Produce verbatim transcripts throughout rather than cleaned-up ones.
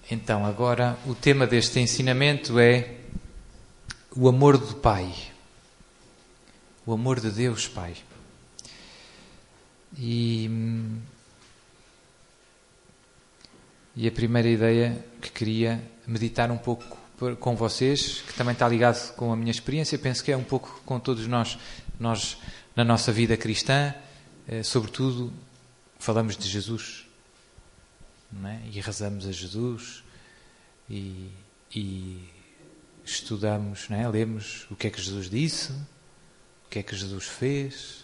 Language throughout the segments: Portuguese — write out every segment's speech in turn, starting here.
Então, agora o tema deste ensinamento é o amor do Pai. O amor de Deus Pai. E, e a primeira ideia que queria meditar um pouco com vocês, que também está ligado com a minha experiência, penso que é um pouco com todos nós, nós na nossa vida cristã, eh, sobretudo falamos de Jesus, não é? E rezamos a Jesus e, e estudamos, não é? Lemos o que é que Jesus disse, o que é que Jesus fez.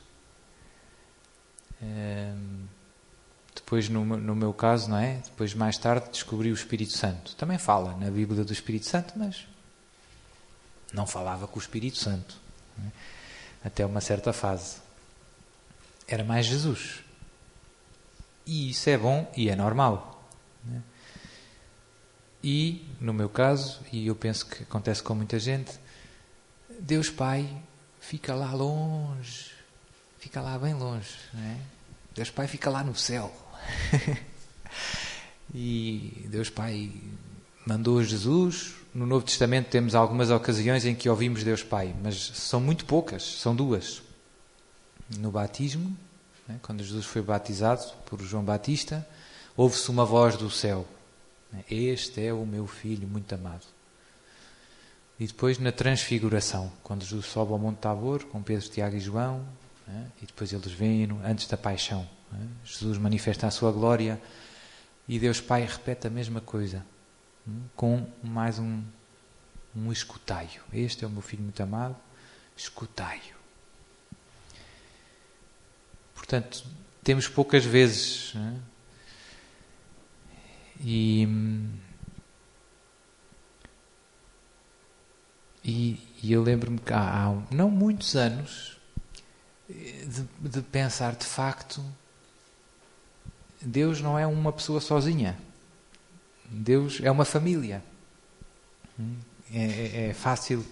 Um, depois no, no meu caso, não é? Depois mais tarde descobri o Espírito Santo. Também fala na Bíblia do Espírito Santo, mas não falava com o Espírito Santo, não é? Até uma certa fase. Era mais Jesus. E isso é bom e é normal, não é? E, no meu caso, e eu penso que acontece com muita gente, Deus Pai fica lá longe, fica lá bem longe, não é? Deus Pai fica lá no céu. E Deus Pai mandou Jesus. No Novo Testamento temos algumas ocasiões em que ouvimos Deus Pai, mas são muito poucas, são duas. No batismo, né, quando Jesus foi batizado por João Batista, ouve-se uma voz do céu: este é o meu Filho muito amado. E depois na transfiguração, quando Jesus sobe ao Monte Tabor com Pedro, Tiago e João, né, e depois eles vêm antes da paixão, né, Jesus manifesta a sua glória e Deus Pai repete a mesma coisa, né, com mais um, um escutai-o. Este é o meu Filho muito amado, escutai-o. Portanto, temos poucas vezes, né, e, e, e eu lembro-me que há, há não muitos anos de, de pensar, de facto, Deus não é uma pessoa sozinha. Deus é uma família. É, é, é fácil.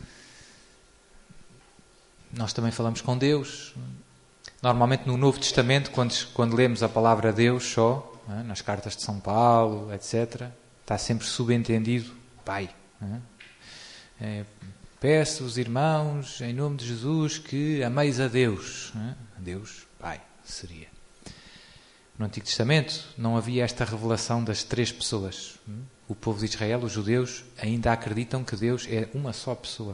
Nós também falamos com Deus. Normalmente no Novo Testamento, quando, quando lemos a palavra Deus só, é? Nas cartas de São Paulo, etcétera, está sempre subentendido Pai. É? É, peço-vos, irmãos, em nome de Jesus, que ameis a Deus. É? Deus, Pai, seria. No Antigo Testamento não havia esta revelação das três pessoas. O povo de Israel, os judeus, ainda acreditam que Deus é uma só pessoa.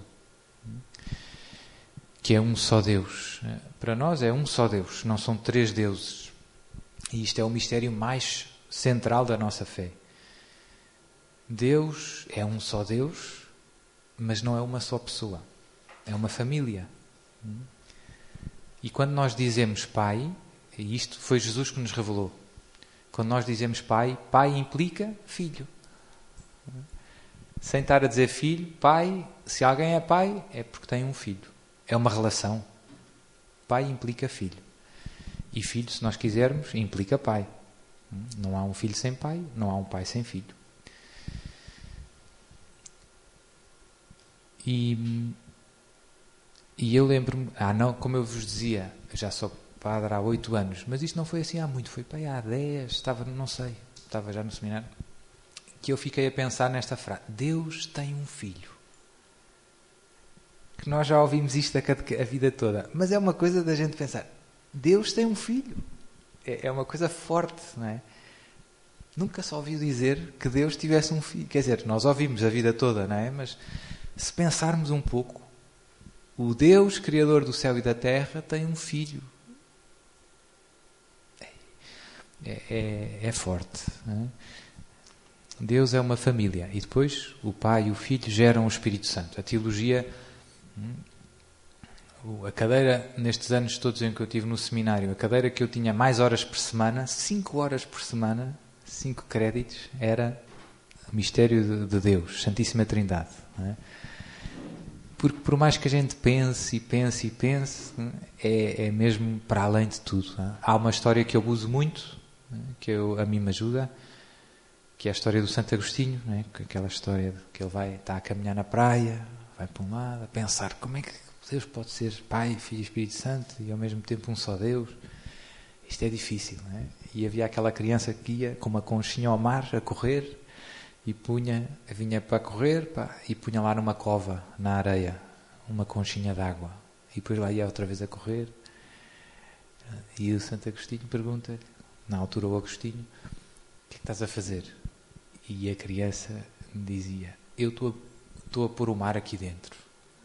Que é um só Deus. Para nós é um só Deus, não são três deuses. E isto é o mistério mais central da nossa fé. Deus é um só Deus, mas não é uma só pessoa. É uma família. E quando nós dizemos Pai, e isto foi Jesus que nos revelou, quando nós dizemos Pai, Pai implica Filho. Sem estar a dizer Filho, Pai, se alguém é Pai, é porque tem um filho. É uma relação. Pai implica Filho. E filho, se nós quisermos, implica pai. Não há um filho sem pai, não há um pai sem filho. E, e eu lembro-me, ah, não, como eu vos dizia, já sou padre há oito anos, mas isto não foi assim há muito, foi pai há dez, estava, não sei, estava já no seminário, que eu fiquei a pensar nesta frase: Deus tem um filho. Que nós já ouvimos isto a, a vida toda, mas é uma coisa da gente pensar: Deus tem um filho. É, é uma coisa forte, não é? Nunca se ouviu dizer que Deus tivesse um filho. Quer dizer, nós ouvimos a vida toda, não é? Mas se pensarmos um pouco, o Deus, Criador do céu e da terra, tem um filho. É, é, é forte, não é? Deus é uma família. E depois o Pai e o Filho geram o Espírito Santo. A teologia... A cadeira, nestes anos todos em que eu estive no seminário, a cadeira que eu tinha mais horas por semana, cinco horas por semana, cinco créditos, era o mistério de, de Deus, Santíssima Trindade. Não é? Porque por mais que a gente pense e pense e pense, é, é mesmo para além de tudo. Não é? Há uma história que eu uso muito, não é? Que eu, a mim me ajuda, que é a história do Santo Agostinho, não é? Aquela história de que ele vai, está a caminhar na praia, vai para um lado, a pensar como é que Deus pode ser Pai, Filho e Espírito Santo e ao mesmo tempo um só Deus. Isto é difícil, não é? E havia aquela criança que ia com uma conchinha ao mar a correr e punha, vinha para correr, pá, e punha lá numa cova, na areia, uma conchinha d'água. E depois lá ia outra vez a correr. E o Santo Agostinho pergunta-lhe, na altura o Agostinho, o que é que estás a fazer? E a criança dizia, eu estou a, estou a pôr o mar aqui dentro.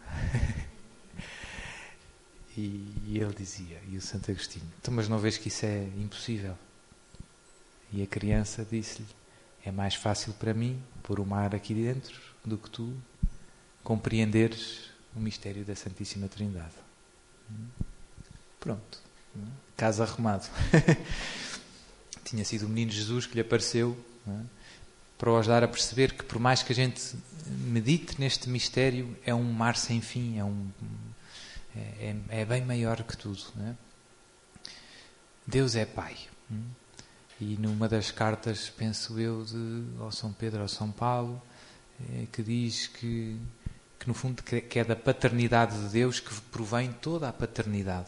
e, e ele dizia, e o Santo Agostinho, então, mas não vês que isso é impossível? E a criança disse-lhe, é mais fácil para mim pôr o mar aqui dentro do que tu compreenderes o mistério da Santíssima Trindade. Pronto. Caso arrumado. Tinha sido o menino Jesus que lhe apareceu, não é? Para os dar a perceber que por mais que a gente medite neste mistério, é um mar sem fim, é, um, é, é bem maior que tudo, não é? Deus é Pai. E numa das cartas, penso eu, de ao São Pedro, ao São Paulo, é, que diz que, que no fundo que é da paternidade de Deus que provém toda a paternidade.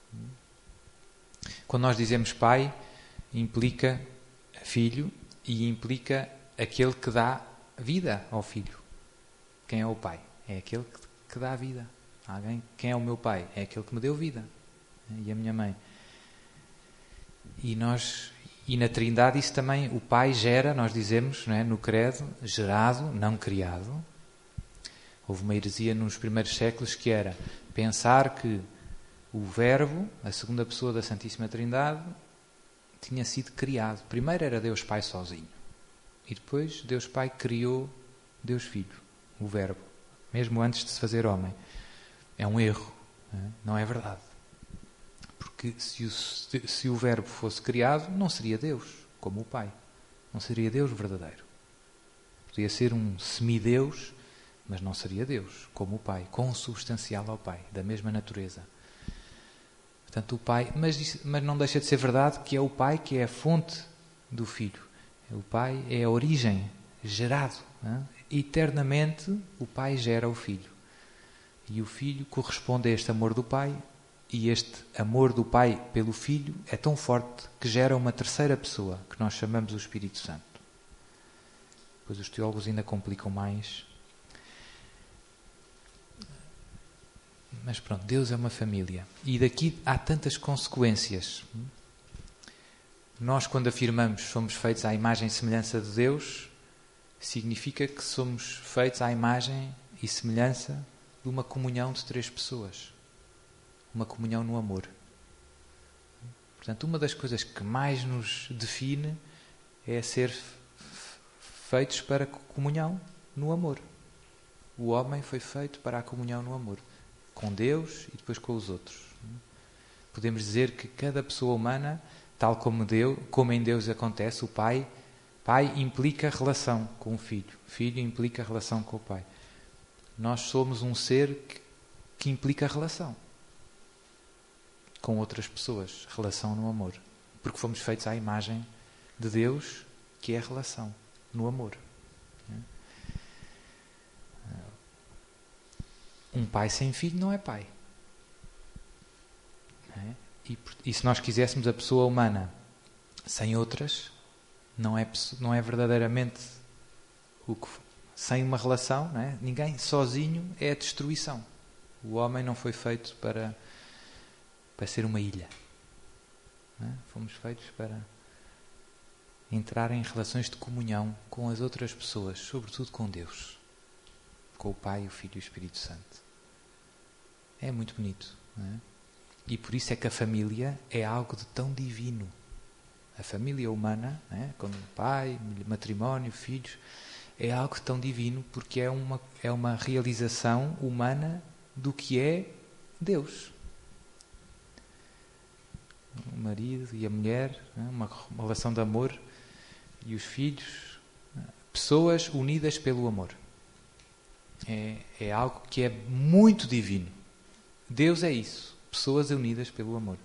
Quando nós dizemos Pai, implica filho e implica aquele que dá vida ao filho. Quem é o pai? É aquele que, que dá vida. Alguém, quem é o meu pai? É aquele que me deu vida. E a minha mãe. E nós, e na Trindade isso também, o pai gera, nós dizemos, não é, no credo, gerado, não criado. Houve uma heresia nos primeiros séculos que era pensar que o Verbo, a segunda pessoa da Santíssima Trindade, tinha sido criado. Primeiro era Deus Pai sozinho. E depois Deus Pai criou Deus Filho, o Verbo, mesmo antes de se fazer homem. É um erro, não é, não é verdade. Porque se o, se o Verbo fosse criado, não seria Deus, como o Pai. Não seria Deus verdadeiro. Podia ser um semideus, mas não seria Deus, como o Pai, consubstancial ao Pai, da mesma natureza. Portanto, o Pai, mas, mas não deixa de ser verdade que é o Pai que é a fonte do Filho. O Pai é a origem, gerado. Né? Eternamente, o Pai gera o Filho. E o Filho corresponde a este amor do Pai, e este amor do Pai pelo Filho é tão forte que gera uma terceira pessoa, que nós chamamos o Espírito Santo. Depois os teólogos ainda complicam mais. Mas pronto, Deus é uma família. E daqui há tantas consequências. Nós, quando afirmamos que somos feitos à imagem e semelhança de Deus, significa que somos feitos à imagem e semelhança de uma comunhão de três pessoas. Uma comunhão no amor. Portanto, uma das coisas que mais nos define é ser feitos para comunhão no amor. O homem foi feito para a comunhão no amor. Com Deus e depois com os outros. Podemos dizer que cada pessoa humana, tal como, Deus, como em Deus acontece, o Pai, Pai implica relação com o Filho. Filho implica relação com o Pai. Nós somos um ser que, que implica relação com outras pessoas, relação no amor. Porque fomos feitos à imagem de Deus, que é a relação no amor. Um pai sem filho não é pai. É? E, e se nós quiséssemos a pessoa humana sem outras, não é, não é verdadeiramente o que, sem uma relação, não é? Ninguém sozinho é a destruição. O homem não foi feito para, para ser uma ilha. Não é? Fomos feitos para entrar em relações de comunhão com as outras pessoas, sobretudo com Deus, com o Pai, o Filho e o Espírito Santo. É muito bonito, não é? E por isso é que a família é algo de tão divino. A família humana, não é? Como pai, matrimónio, filhos, é algo tão divino porque é uma, é uma realização humana do que é Deus. O marido e a mulher, não é? uma, uma relação de amor, e os filhos, pessoas unidas pelo amor. É, é algo que é muito divino. Deus é isso, pessoas unidas pelo amor.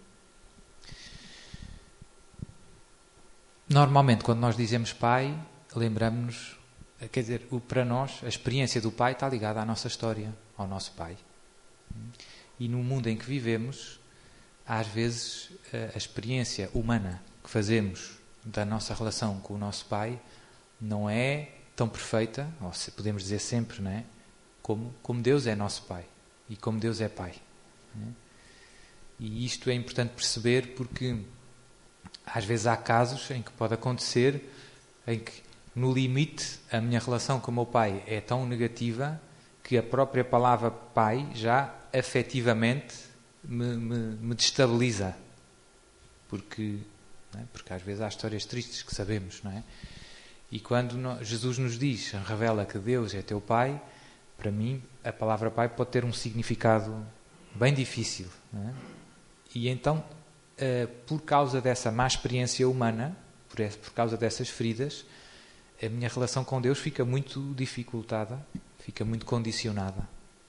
Normalmente, quando nós dizemos pai, lembramos-nos, quer dizer, para nós, a experiência do pai está ligada à nossa história, ao nosso pai. E no mundo em que vivemos, às vezes, a experiência humana que fazemos da nossa relação com o nosso pai não é tão perfeita, ou se podemos dizer sempre, não é? Como, como Deus é nosso Pai e como Deus é Pai. Não é? E isto é importante perceber porque às vezes há casos em que pode acontecer em que no limite a minha relação com o meu pai é tão negativa que a própria palavra pai já afetivamente me, me, me destabiliza. Porque, não é? Porque às vezes há histórias tristes que sabemos, não é? E quando nós, Jesus nos diz, revela que Deus é teu pai, para mim a palavra pai pode ter um significado bem difícil, não é? E então, uh, por causa dessa má experiência humana, por, esse, por causa dessas feridas, a minha relação com Deus fica muito dificultada, fica muito condicionada.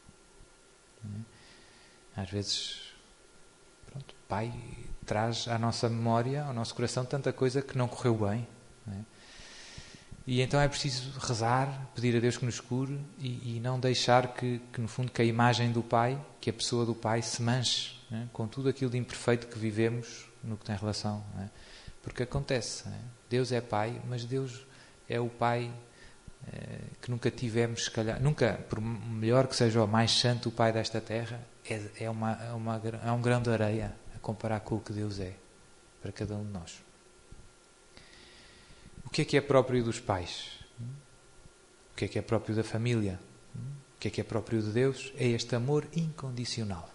Às vezes, pronto, Pai traz à nossa memória, ao nosso coração, tanta coisa que não correu bem. Não é? E então é preciso rezar, pedir a Deus que nos cure e, e não deixar que, que, no fundo, que a imagem do Pai, que a pessoa do Pai se manche, não é? Com tudo aquilo de imperfeito que vivemos no que tem relação. Não é? Porque acontece, não é? Deus é Pai, mas Deus é o Pai eh, que nunca tivemos, se calhar, nunca, por melhor que seja o mais santo o Pai desta terra, é, é, uma, é, uma, é um grão de areia a comparar com o que Deus é para cada um de nós. O que é que é próprio dos pais? O que é que é próprio da família? O que é que é próprio de Deus? É este amor incondicional.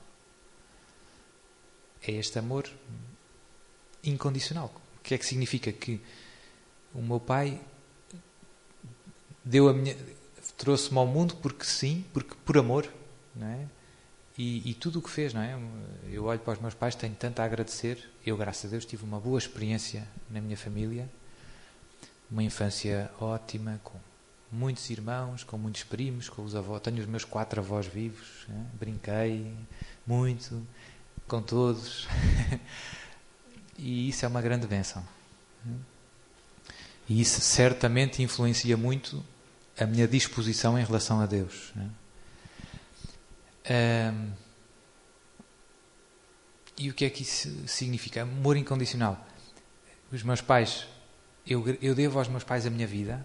É este amor incondicional. O que é que significa? Que o meu pai deu a minha, trouxe-me ao mundo porque sim, porque por amor, não é? E, e tudo o que fez, não é? Eu olho para os meus pais, tenho tanto a agradecer. Eu, graças a Deus, tive uma boa experiência na minha família, uma infância ótima, com muitos irmãos, com muitos primos, com os avós. Tenho os meus quatro avós vivos, é? Brinquei muito com todos. E isso é uma grande bênção. E isso certamente influencia muito a minha disposição em relação a Deus. Um, e o que é que isso significa? Amor incondicional. Os meus pais, eu, eu devo aos meus pais a minha vida.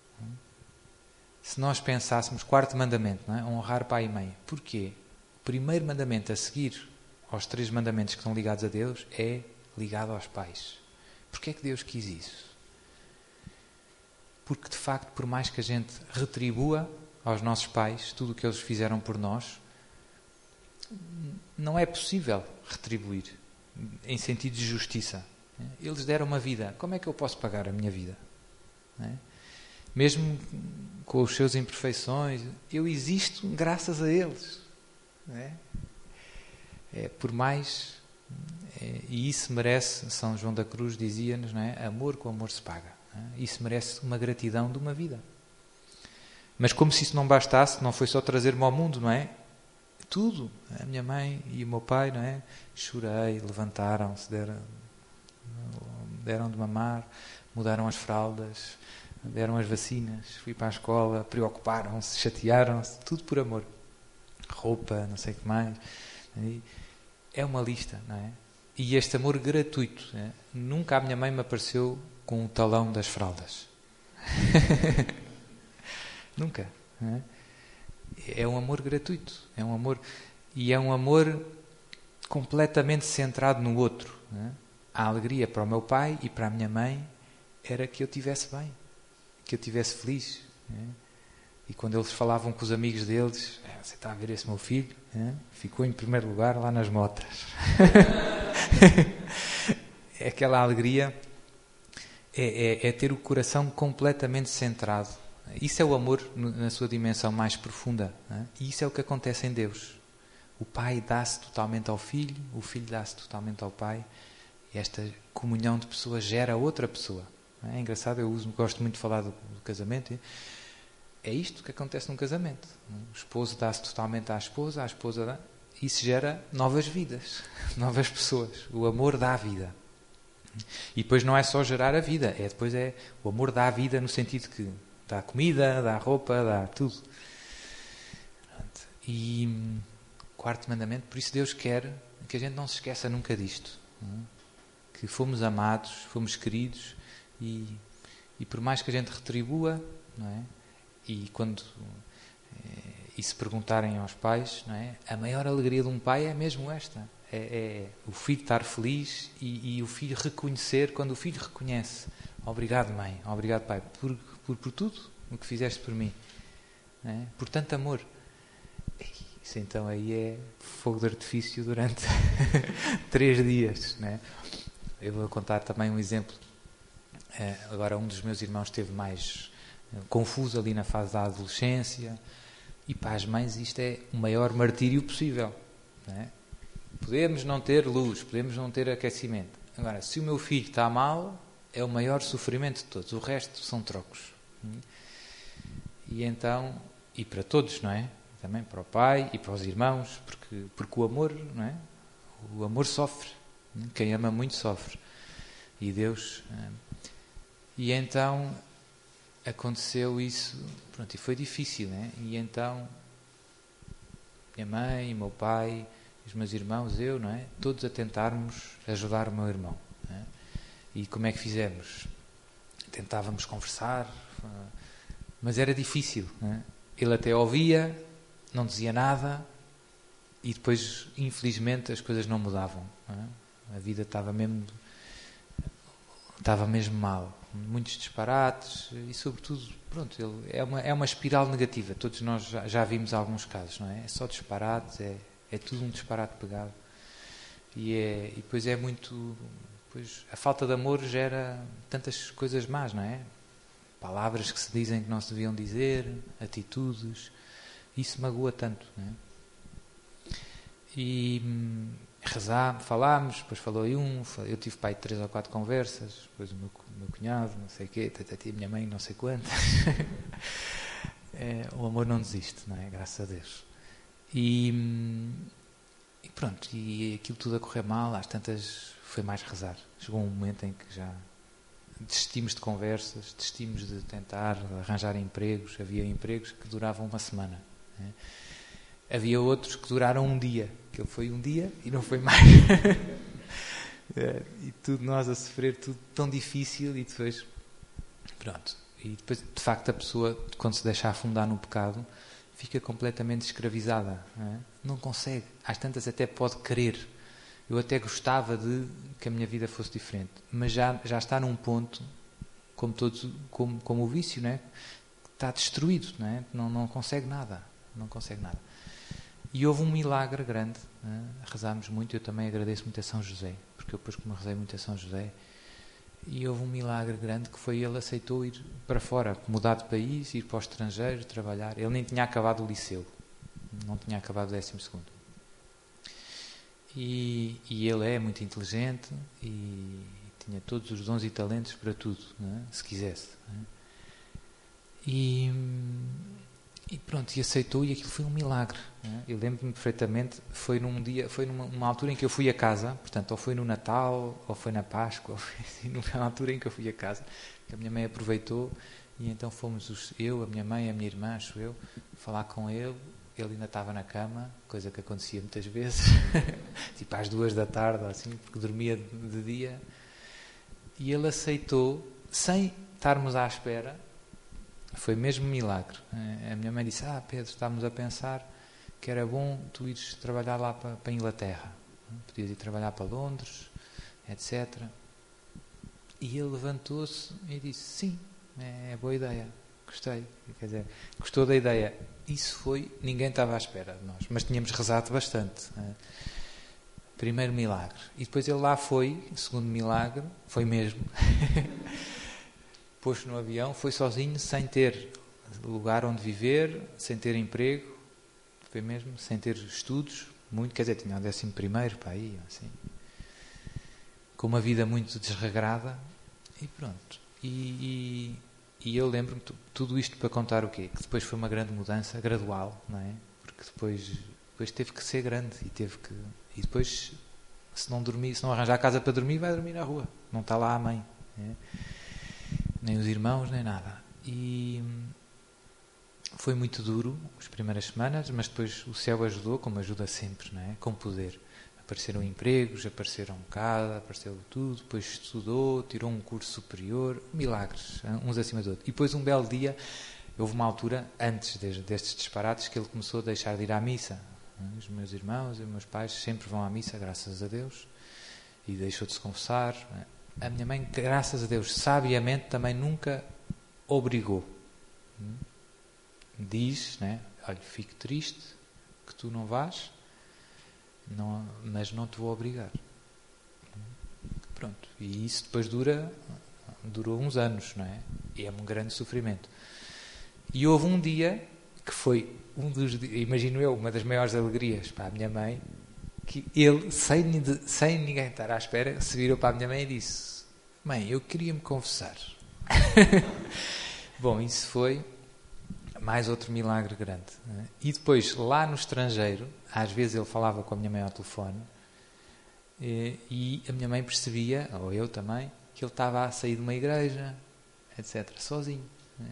Se nós pensássemos, quarto mandamento, não é? Honrar pai e mãe. Porquê? O primeiro mandamento a seguir aos três mandamentos que estão ligados a Deus é ligado aos pais. Porquê é que Deus quis isso? Porque, de facto, por mais que a gente retribua aos nossos pais tudo o que eles fizeram por nós, não é possível retribuir em sentido de justiça. Eles deram uma vida. Como é que eu posso pagar a minha vida? Não é? Mesmo com as suas imperfeições, eu existo graças a eles. Não é? É, por mais... É, e isso merece, São João da Cruz dizia-nos, não é? Amor com amor se paga. Isso merece uma gratidão de uma vida. Mas como se isso não bastasse, não foi só trazer-me ao mundo, não é? Tudo. A minha mãe e o meu pai, não é? Chorei, levantaram-se, deram, deram de mamar, mudaram as fraldas, deram as vacinas, fui para a escola, preocuparam-se, chatearam-se, tudo por amor. Roupa, não sei o que mais. É uma lista, não é? E este amor gratuito. Não é? Nunca a minha mãe me apareceu com o talão das fraldas. Nunca. Não é? É um amor gratuito. É um amor... E é um amor completamente centrado no outro. Não é? A alegria para o meu pai e para a minha mãe era que eu estivesse bem. Que eu estivesse feliz. Não é? E quando eles falavam com os amigos deles, é, você está a ver esse meu filho? É? Ficou em primeiro lugar lá nas motas. É aquela alegria... É, é, é ter o coração completamente centrado. Isso é o amor na sua dimensão mais profunda. Não é? E isso é o que acontece em Deus. O Pai dá-se totalmente ao Filho, o Filho dá-se totalmente ao Pai. E esta comunhão de pessoas gera outra pessoa. Não é? É engraçado, eu uso, gosto muito de falar do, do casamento. É isto que acontece num casamento. O esposo dá-se totalmente à esposa, a esposa dá... Isso gera novas vidas, novas pessoas. O amor dá vida. E depois não é só gerar a vida, é depois é o amor dá a vida no sentido que dá comida, dá roupa, dá tudo. E quarto mandamento, por isso Deus quer que a gente não se esqueça nunca disto. Não é? Que fomos amados, fomos queridos e, e por mais que a gente retribua, não é? E quando e se perguntarem aos pais, não é? A maior alegria de um pai é mesmo esta, é, é o filho estar feliz e, e o filho reconhecer, quando o filho reconhece, obrigado mãe, obrigado pai, por, por, por tudo o que fizeste por mim, não é? Por tanto amor. Isso então aí é fogo de artifício durante três dias, não é? Eu vou contar também um exemplo. Agora um dos meus irmãos esteve mais confuso ali na fase da adolescência, e para as mães isto é o maior martírio possível, não é? Podemos não ter luz, podemos não ter aquecimento. Agora, se o meu filho está mal, é o maior sofrimento de todos. O resto são trocos. E então, e para todos, não é? Também para o pai e para os irmãos, porque, porque o amor, não é? O amor sofre. Quem ama muito sofre. E Deus... E então aconteceu isso, pronto, e foi difícil, né? E então minha mãe, meu pai, os meus irmãos, eu, não é? Todos a tentarmos ajudar o meu irmão, não é? E como é que fizemos? Tentávamos conversar, mas era difícil, não é? Ele até ouvia, não dizia nada, e depois, infelizmente, as coisas não mudavam, não é? A vida estava mesmo estava mesmo mal, muitos disparates e sobretudo, pronto, ele é uma, é uma espiral negativa. Todos nós já, já vimos alguns casos, não é? É só disparates, é, é tudo um disparate pegado, e, é, e depois é muito, depois a falta de amor gera tantas coisas más, não é? Palavras que se dizem que não se deviam dizer, atitudes, isso magoa tanto, não é? E hum, rezar, falámos, depois falou aí um, eu tive pai três ou quatro conversas, depois o meu, o meu cunhado, não sei o quê, a minha mãe, não sei quantas. É, o amor não desiste, não é? Graças a Deus. E, e pronto, e aquilo tudo a correr mal, às tantas foi mais rezar. Chegou um momento em que já desistimos de conversas, desistimos de tentar arranjar empregos. Havia empregos que duravam uma semana, não é? Havia outros que duraram um dia, que ele foi um dia e não foi mais. É, e tudo nós a sofrer, tudo tão difícil, e depois, pronto. E depois, de facto, a pessoa, quando se deixa afundar no pecado, fica completamente escravizada, não é? Não consegue. Às tantas até pode querer. Eu até gostava de que a minha vida fosse diferente, mas já, já está num ponto, como, todos, como, como o vício, não é? Está destruído, não é? Não, não consegue nada. Não consegue nada. E houve um milagre grande, né? Rezámos muito, eu também agradeço muito a São José, porque eu depois como rezei muito a São José, e houve um milagre grande que foi ele aceitou ir para fora, mudar de país, ir para o estrangeiro, trabalhar. Ele nem tinha acabado o liceu, não tinha acabado o décimo segundo. E, e ele é muito inteligente e tinha todos os dons e talentos para tudo, né? Se quisesse. Né? E... E pronto, e aceitou, e aquilo foi um milagre, né? Eu lembro-me perfeitamente, foi num dia, foi numa, numa altura em que eu fui a casa, portanto, ou foi no Natal, ou foi na Páscoa, ou foi assim, numa altura em que eu fui a casa, que a minha mãe aproveitou, e então fomos os, eu, a minha mãe, a minha irmã, acho eu, falar com ele. Ele ainda estava na cama, coisa que acontecia muitas vezes, tipo às duas da tarde, assim, porque dormia de, de dia, e ele aceitou, sem estarmos à espera. Foi mesmo um milagre. A minha mãe disse, ah Pedro, estávamos a pensar que era bom tu ires trabalhar lá para, para a Inglaterra. Podias ir trabalhar para Londres, etcétera. E ele levantou-se e disse, sim, é boa ideia, gostei. Quer dizer, gostou da ideia. Isso foi, ninguém estava à espera de nós, mas tínhamos rezado bastante. Primeiro milagre. E depois ele lá foi, segundo milagre, foi mesmo... Pôs-se no avião, foi sozinho, sem ter lugar onde viver, sem ter emprego, foi mesmo, sem ter estudos, muito, quer dizer, tinha o décimo primeiro para aí, assim, com uma vida muito desregrada, e pronto. E, e, e eu lembro-me, tudo isto para contar o quê? Que depois foi uma grande mudança, gradual, não é? Porque depois, depois teve que ser grande, e teve que, e depois, se não dormir, se não arranjar casa para dormir, vai dormir na rua, não está lá a mãe, não é? Nem os irmãos, nem nada. E foi muito duro as primeiras semanas, mas depois o céu ajudou, como ajuda sempre, não é? Com poder. Apareceram empregos, apareceram casa, apareceu tudo, depois estudou, tirou um curso superior, milagres, uns acima do outro. E depois um belo dia, houve uma altura, antes destes disparates, que ele começou a deixar de ir à missa. Os meus irmãos e os meus pais sempre vão à missa, graças a Deus, e deixou de se confessar. A minha mãe, graças a Deus, sabiamente também nunca obrigou. Diz, né? Olha, fico triste que tu não vás, não, mas não te vou obrigar. Pronto. E isso depois dura, durou uns anos, não é? E é um grande sofrimento. E houve um dia que foi um dos, imagino eu, uma das maiores alegrias para a minha mãe, que ele, sem, sem ninguém estar à espera, se virou para a minha mãe e disse: mãe, eu queria me confessar. Bom, isso foi mais outro milagre grande. Não é? E depois, lá no estrangeiro, às vezes ele falava com a minha mãe ao telefone e, e a minha mãe percebia, ou eu também, que ele estava a sair de uma igreja, etcétera, sozinho. Não é?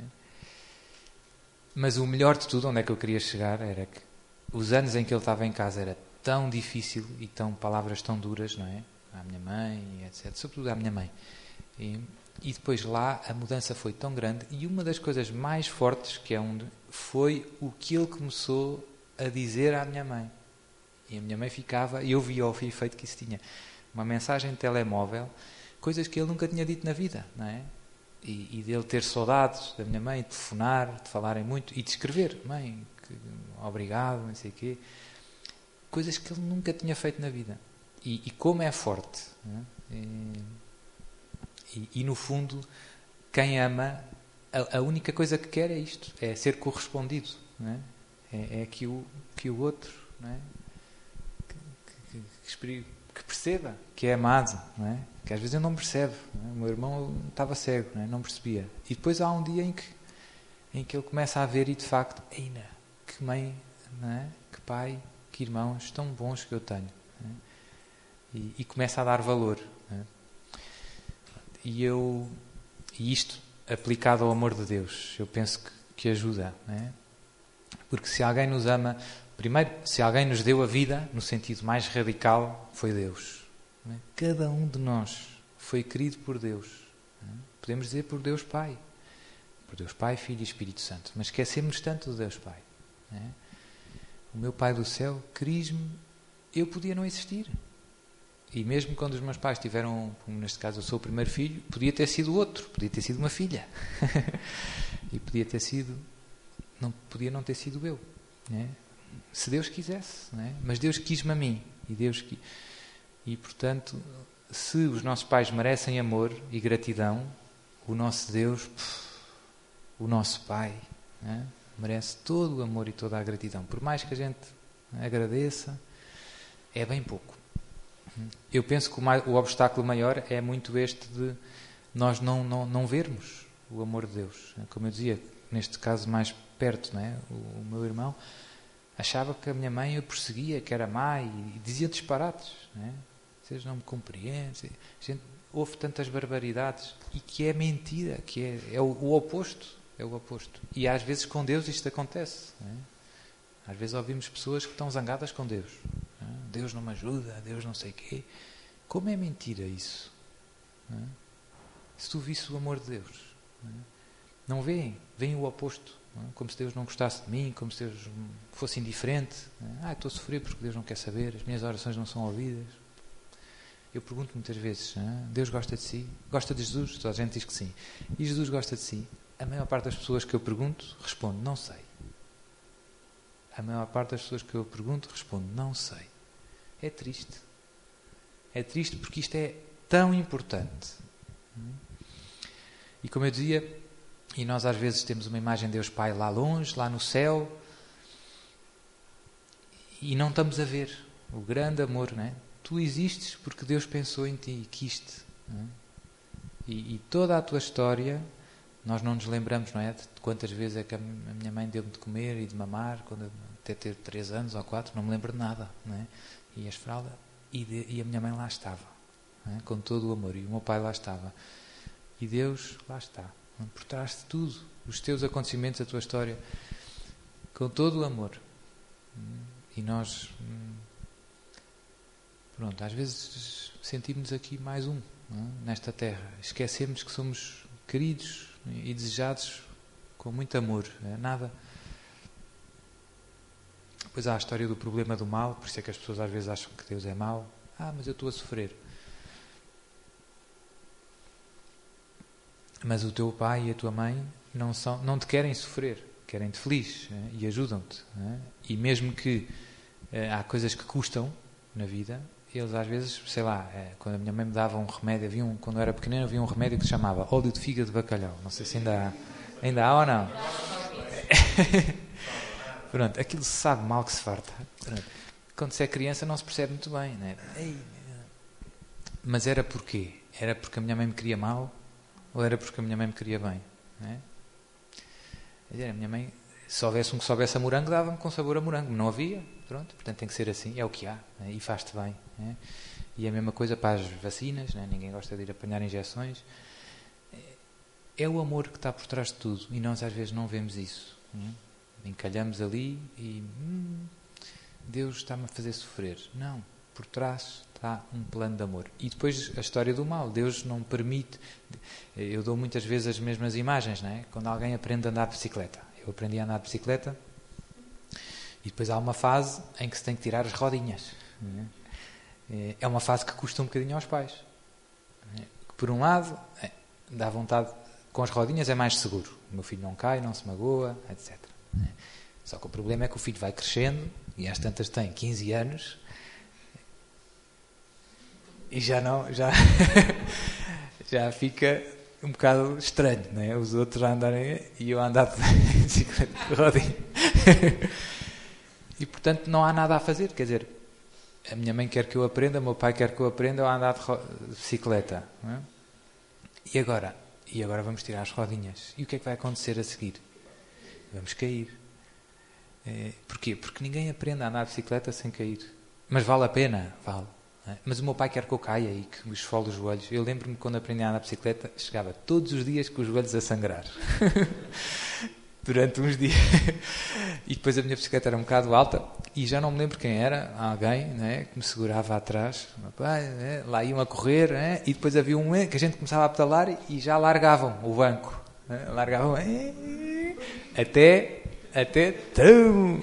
Mas o melhor de tudo, onde é que eu queria chegar, era que os anos em que ele estava em casa era tão difícil e tão palavras tão duras, não é? À minha mãe, etcétera. Sobretudo à minha mãe. E, e depois lá a mudança foi tão grande e uma das coisas mais fortes que é onde foi o que ele começou a dizer à minha mãe. E a minha mãe ficava, e eu via o efeito que isso tinha. Uma mensagem de telemóvel, coisas que ele nunca tinha dito na vida, não é? E, e dele ter saudades da minha mãe, de telefonar, de falarem muito e de escrever: mãe, que, obrigado, não sei o quê. Coisas que ele nunca tinha feito na vida. E, e como é forte. Não é? E, e, e no fundo, quem ama, a, a única coisa que quer é isto, é ser correspondido. Não é? É, é que, o, que o outro, não é? que, que, que, que perceba que é amado, não é? Que às vezes eu não percebo. Não é? O meu irmão estava cego, não é? Não percebia. E depois há um dia em que, em que ele começa a ver e de facto, eina, que mãe, não é? Que pai, que irmãos tão bons que eu tenho. Não é? e, e começa a dar valor. Não é? E eu, e isto aplicado ao amor de Deus, eu penso que, que ajuda, não é? Porque se alguém nos ama, primeiro, se alguém nos deu a vida, no sentido mais radical, foi Deus. Não é? Cada um de nós foi querido por Deus. Não é? Podemos dizer por Deus Pai. Por Deus Pai, Filho e Espírito Santo. Mas esquecemos tanto do Deus Pai. Não é? O meu Pai do céu quis-me, eu podia não existir. E mesmo quando os meus pais tiveram, como neste caso eu sou o primeiro filho, podia ter sido outro, podia ter sido uma filha. E podia ter sido, não, podia não ter sido eu. Não é? Se Deus quisesse. Não é? Mas Deus quis-me a mim. E, Deus quis, e portanto, se os nossos pais merecem amor e gratidão, o nosso Deus, pff, o nosso Pai, não é? Merece todo o amor e toda a gratidão. Por mais que a gente agradeça, é bem pouco. Eu penso que o, mais, o obstáculo maior é muito este de nós não, não, não vermos o amor de Deus. Como eu dizia, neste caso mais perto, não é? o, o meu irmão achava que a minha mãe o perseguia, que era má, e, e dizia disparates. Não é? Vocês não me compreendem. A gente ouve tantas barbaridades e que é mentira, que é, é o, o oposto. É o oposto. E às vezes com Deus isto acontece. Não é? Às vezes ouvimos pessoas que estão zangadas com Deus. Não é? Deus não me ajuda, Deus não sei o quê. Como é mentira isso? Não é? Se tu visse o amor de Deus. Não, é? Não veem, veem o oposto. Não é? Como se Deus não gostasse de mim, como se Deus fosse indiferente. Não é? Ah, estou a sofrer porque Deus não quer saber, as minhas orações não são ouvidas. Eu pergunto muitas vezes, não é? Deus gosta de si? Gosta de Jesus? Toda a gente diz que sim. E Jesus gosta de si? A maior parte das pessoas que eu pergunto responde, não sei. A maior parte das pessoas que eu pergunto responde, não sei. É triste. É triste porque isto é tão importante. E como eu dizia, e nós às vezes temos uma imagem de Deus Pai lá longe, lá no céu, e não estamos a ver o grande amor, não é? Tu existes porque Deus pensou em ti e quis-te. Não é? E, e toda a tua história, nós não nos lembramos, não é? De quantas vezes é que a minha mãe deu-me de comer e de mamar, quando eu, até ter três anos ou quatro, não me lembro de nada, não é? E as fraldas, e, de, e a minha mãe lá estava, não é? Com todo o amor, e o meu pai lá estava. E Deus lá está, por trás de tudo, os teus acontecimentos, a tua história, com todo o amor. E nós, Pronto, às vezes sentimos aqui mais um, não é? Nesta terra. Esquecemos que somos queridos e desejados com muito amor. Não é? Nada. Depois há a história do problema do mal, por isso é que as pessoas às vezes acham que Deus é mau. Ah, mas eu estou a sofrer. Mas o teu pai e a tua mãe não, são, não te querem sofrer, querem-te feliz, né? E ajudam-te. Né? E mesmo que eh, há coisas que custam na vida, eles às vezes, sei lá, eh, quando a minha mãe me dava um remédio, havia um, quando eu era pequenino havia um remédio que se chamava óleo de fígado de bacalhau. Não sei se ainda há, ainda há ou não. Pronto, aquilo se sabe mal que se farta. Pronto. Quando se é criança não se percebe muito bem, né? Ei, mas era porquê? Era porque a minha mãe me queria mal ou era porque a minha mãe me queria bem? Né? A minha mãe, se houvesse um que soubesse a morango, dava-me com sabor a morango. Não havia, pronto, portanto tem que ser assim, é o que há, né? E faz-te bem. Né? E a mesma coisa para as vacinas, né? Ninguém gosta de ir apanhar injeções. É o amor que está por trás de tudo e nós às vezes não vemos isso. Né? Encalhamos ali e hum, Deus está-me a fazer sofrer. Não, por trás está um plano de amor. E depois a história do mal. Deus não permite. Eu dou muitas vezes as mesmas imagens, não é? Quando alguém aprende a andar de bicicleta. Eu aprendi a andar de bicicleta e depois há uma fase em que se tem que tirar as rodinhas. Não é? É uma fase que custa um bocadinho aos pais. Por um lado, dá vontade, com as rodinhas é mais seguro. O meu filho não cai, não se magoa, etcétera. Só que o problema é que o filho vai crescendo e às tantas tem quinze anos e já não, já, já fica um bocado estranho, não é? Os outros a andarem e eu a andar de bicicleta de rodinha. E portanto não há nada a fazer, quer dizer, a minha mãe quer que eu aprenda, o meu pai quer que eu aprenda a andar de, ro- de bicicleta. Não é? E agora? E agora vamos tirar as rodinhas. E o que é que vai acontecer a seguir? Vamos cair. É, porquê? Porque ninguém aprende a andar de bicicleta sem cair. Mas vale a pena? Vale. É? Mas o meu pai quer que eu caia e que me esfole os joelhos. Eu lembro-me quando aprendi a andar de bicicleta, chegava todos os dias com os joelhos a sangrar. Durante uns dias. E depois a minha bicicleta era um bocado alta e já não me lembro quem era, alguém, né, que me segurava atrás. Meu pai, né, lá iam a correr, né, e depois havia um que a gente começava a pedalar e já largavam o banco. Né, largavam até, até tão...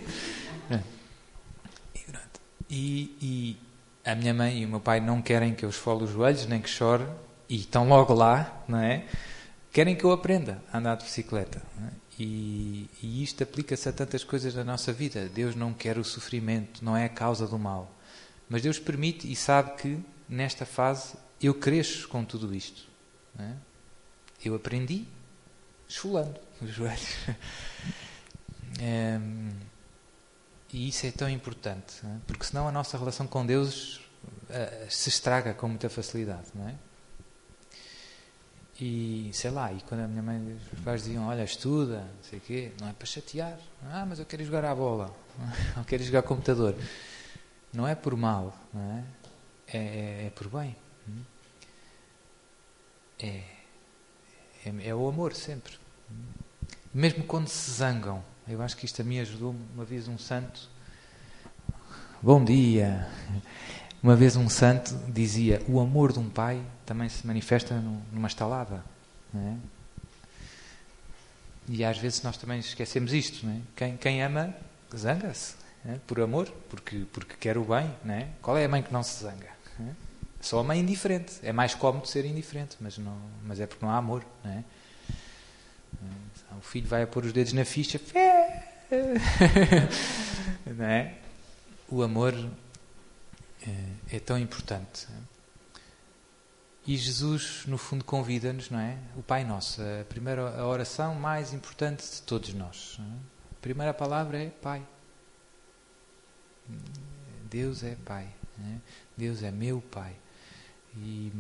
E, e a minha mãe e o meu pai não querem que eu esfole os joelhos, nem que chore, e estão logo lá, não é? Querem que eu aprenda a andar de bicicleta. Não é? E, e isto aplica-se a tantas coisas da nossa vida. Deus não quer o sofrimento, não é a causa do mal. Mas Deus permite e sabe que, nesta fase, eu cresço com tudo isto. Não é? Eu aprendi esfolando os joelhos. É, e isso é tão importante, não é? Porque senão a nossa relação com Deus uh, se estraga com muita facilidade, não é? E, sei lá, e quando a minha mãe e os pais diziam, olha, estuda, não sei o quê, não é para chatear. Ah, mas eu quero jogar à bola. Eu quero jogar ao computador. Não é por mal, não é? É, é, é por bem. É, é, é o amor sempre. Mesmo quando se zangam. Eu acho que isto a mim ajudou uma vez um santo. Bom dia. Uma vez um santo dizia, o amor de um pai também se manifesta numa estalada. Não é? E às vezes nós também esquecemos isto. Não é? quem, quem ama, zanga-se. Não é? Por amor, porque, porque quer o bem. Não é? Qual é a mãe que não se zanga? Não é? Só a mãe indiferente. É mais cómodo ser indiferente, mas, não, mas é porque não há amor. Não é? O filho vai a pôr os dedos na ficha. Não é? O amor é, é tão importante. E Jesus, no fundo, convida-nos, não é? O Pai Nosso, a primeira a oração mais importante de todos nós. Não é? A primeira palavra é Pai. Deus é Pai. Não é? Deus é meu Pai. E,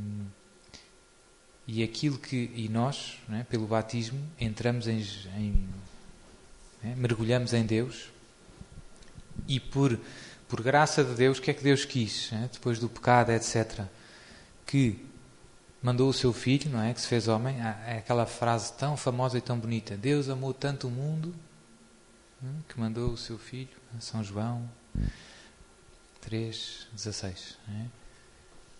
e aquilo que e nós, não é? Pelo batismo, entramos em, em é? mergulhamos em Deus e por por graça de Deus, o que é que Deus quis, é? Depois do pecado, etcétera, que mandou o seu Filho, não é? Que se fez homem. É aquela frase tão famosa e tão bonita. Deus amou tanto o mundo, é? Que mandou o seu Filho, São João três, dezasseis. É?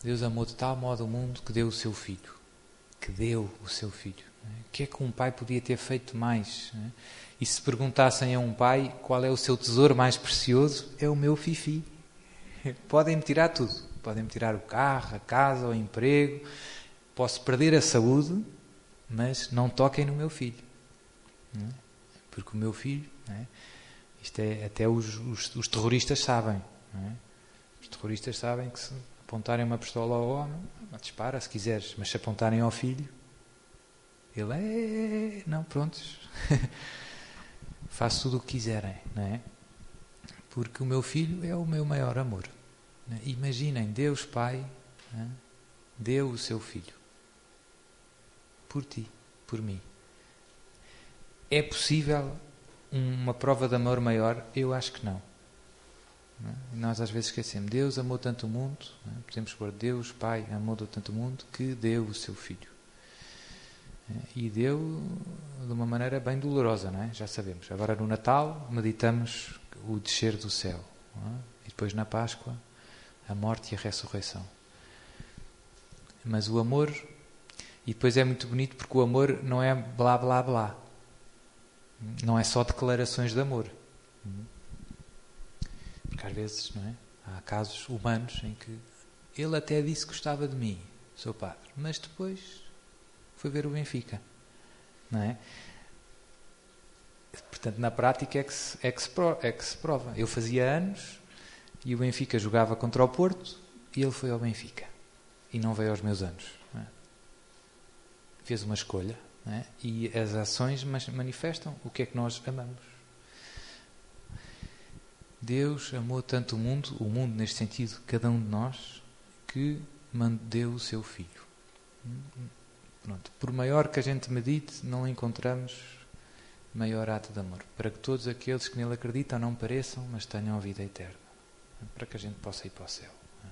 Deus amou de tal modo o mundo que deu o seu Filho. Que deu o seu Filho. O que é que um pai podia ter feito mais? E se perguntassem a um pai qual é o seu tesouro mais precioso, é o meu fifi. Podem-me tirar tudo. Podem-me tirar o carro, a casa, o emprego. Posso perder a saúde, mas não toquem no meu filho. Porque o meu filho, isto é, até os, os, os terroristas sabem. Os terroristas sabem que se apontarem uma pistola ao homem, dispara se quiseres, mas se apontarem ao filho, ele é... Não, prontos. Faço tudo o que quiserem, não é? Porque o meu filho é o meu maior amor. Não é? Imaginem, Deus Pai, não é? Deu o seu Filho. Por ti, por mim. É possível uma prova de amor maior? Eu acho que não. Não é? Nós às vezes esquecemos. Deus amou tanto o mundo, não é? Podemos pôr Deus Pai amou tanto o mundo que deu o seu Filho. E deu de uma maneira bem dolorosa, não é? Já sabemos. Agora no Natal meditamos o descer do céu. Não é? E depois na Páscoa a morte e a ressurreição. Mas o amor, e depois é muito bonito porque o amor não é blá blá blá. Não é só declarações de amor. Porque às vezes, não é? Há casos humanos em que ele até disse que gostava de mim, sou padre, mas depois foi ver o Benfica, não é? Portanto, na prática é que se, é que se, pro, é que se prova. Eu fazia anos e o Benfica jogava contra o Porto e ele foi ao Benfica e não veio aos meus anos. Não é? Fez uma escolha, não é? E as ações manifestam o que é que nós amamos. Deus amou tanto o mundo, o mundo neste sentido, cada um de nós, que deu o seu Filho. Pronto. Por maior que a gente medite, não encontramos maior ato de amor. Para que todos aqueles que nele acreditam não pereçam, mas tenham a vida eterna. Para que a gente possa ir para o céu.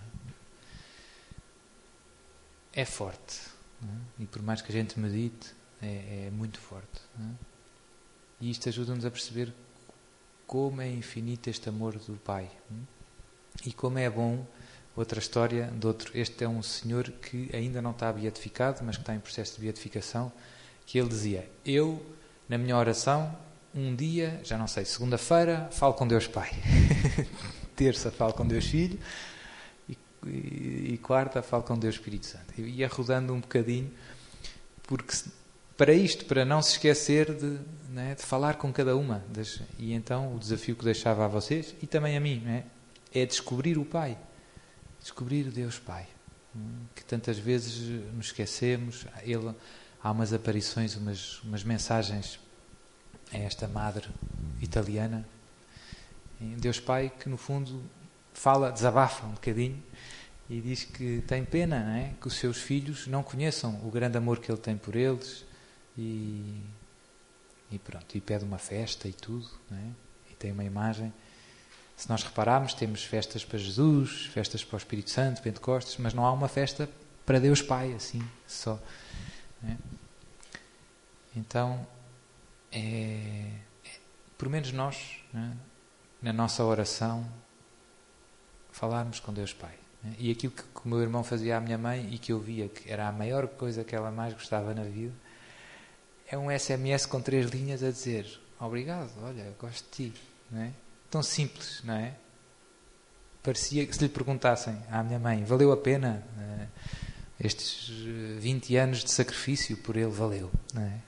É forte. E por mais que a gente medite, é, é muito forte. E isto ajuda-nos a perceber como é infinito este amor do Pai. E como é bom. Outra história de outro. Este é um senhor que ainda não está beatificado, mas que está em processo de beatificação, que ele dizia, eu, na minha oração, um dia, já não sei, segunda-feira, falo com Deus Pai. Terça, falo com Deus Filho. E, e, e quarta, falo com Deus Espírito Santo. Eu ia rodando um bocadinho, porque para isto, para não se esquecer de, né, de falar com cada uma. Das, e então, o desafio que deixava a vocês, e também a mim, né, é descobrir o Pai. Descobrir o Deus Pai, que tantas vezes nos esquecemos. Ele, há umas aparições, umas, umas mensagens a esta madre italiana, Deus Pai, que no fundo fala, desabafa um bocadinho e diz que tem pena, não é? Que os seus filhos não conheçam o grande amor que ele tem por eles e, e pronto, e pede uma festa e tudo, não é? E tem uma imagem. Se nós repararmos, temos festas para Jesus, festas para o Espírito Santo, Pentecostes, mas não há uma festa para Deus Pai, assim, só. Né? Então, é, é, por menos nós, né, na nossa oração, falarmos com Deus Pai. Né? E aquilo que, que o meu irmão fazia à minha mãe e que eu via que era a maior coisa que ela mais gostava na vida, é um S M S com três linhas a dizer, obrigado, olha, gosto de ti, não é? Tão simples, não é? Parecia que se lhe perguntassem à minha mãe, valeu a pena uh, estes vinte anos de sacrifício por ele, valeu, não é?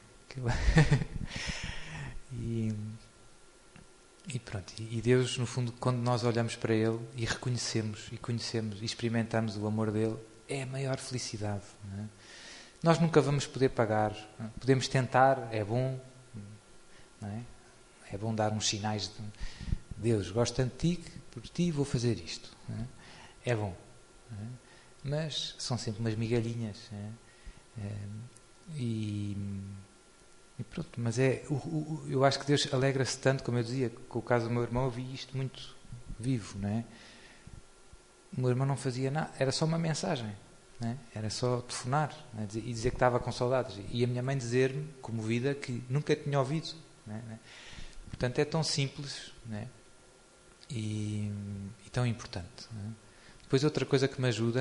e, e pronto, e Deus, no fundo, quando nós olhamos para Ele e reconhecemos, e conhecemos, e experimentamos o amor dEle, é a maior felicidade, não é? Nós nunca vamos poder pagar, não é? Podemos tentar, é bom, não é? É bom dar uns sinais de Deus, gosto tanto de ti, por ti vou fazer isto. Não é? É bom. Não é? Mas são sempre umas migalhinhas. Não é? É, e, e pronto, mas é, o, o, eu acho que Deus alegra-se tanto, como eu dizia, com o caso do meu irmão, eu vi isto muito vivo. Não é? O meu irmão não fazia nada, era só uma mensagem. Não é? Era só telefonar, não é? E dizer que estava com saudades. E a minha mãe dizer-me, comovida, que nunca tinha ouvido. Não é? Portanto, é tão simples, não é? E, e tão importante. Não é? Depois, outra coisa que me ajuda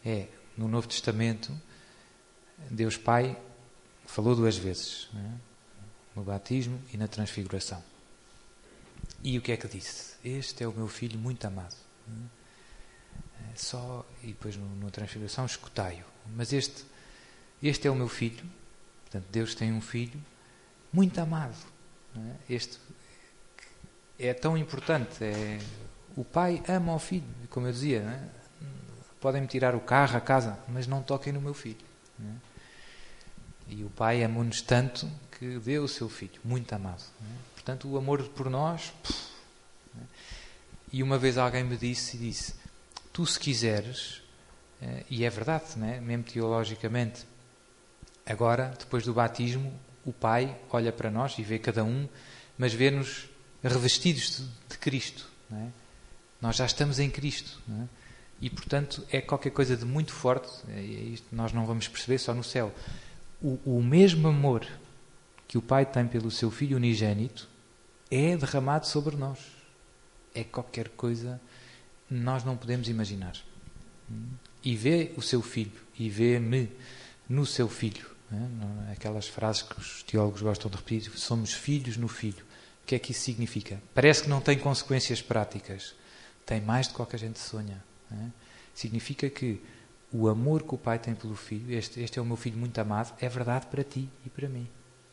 É, no Novo Testamento, Deus Pai falou duas vezes, não é? No batismo e na transfiguração. E o que é que disse? Este é o meu filho muito amado. É só, e depois no, na transfiguração, escutai-o. Mas este, este é o meu filho. Portanto, Deus tem um filho muito amado. Não é? Este é tão importante. É, o pai ama o filho. Como eu dizia, não é? Podem-me tirar o carro, a casa, mas não toquem no meu filho. Não é? E o pai amou-nos tanto que deu o seu filho, muito amado. Não é? Portanto, o amor por nós... Puf, não é? E uma vez alguém me disse, e disse, tu se quiseres, e é verdade, não é? Mesmo teologicamente, agora, depois do batismo, o pai olha para nós e vê cada um, mas vê-nos revestidos de, de Cristo. Não é? Nós já estamos em Cristo. Não é? E, portanto, é qualquer coisa de muito forte, é isto nós não vamos perceber só no céu. O, o mesmo amor que o Pai tem pelo seu Filho unigênito é derramado sobre nós. É qualquer coisa que nós não podemos imaginar. E vê o seu Filho, e vê-me no seu Filho. Não é? Aquelas frases que os teólogos gostam de repetir, somos filhos no Filho. O que é que isso significa? Parece que não tem consequências práticas. Tem mais do que a gente sonha. Não é? Significa que o amor que o Pai tem pelo Filho, este, este é o meu Filho muito amado, é verdade para ti e para mim.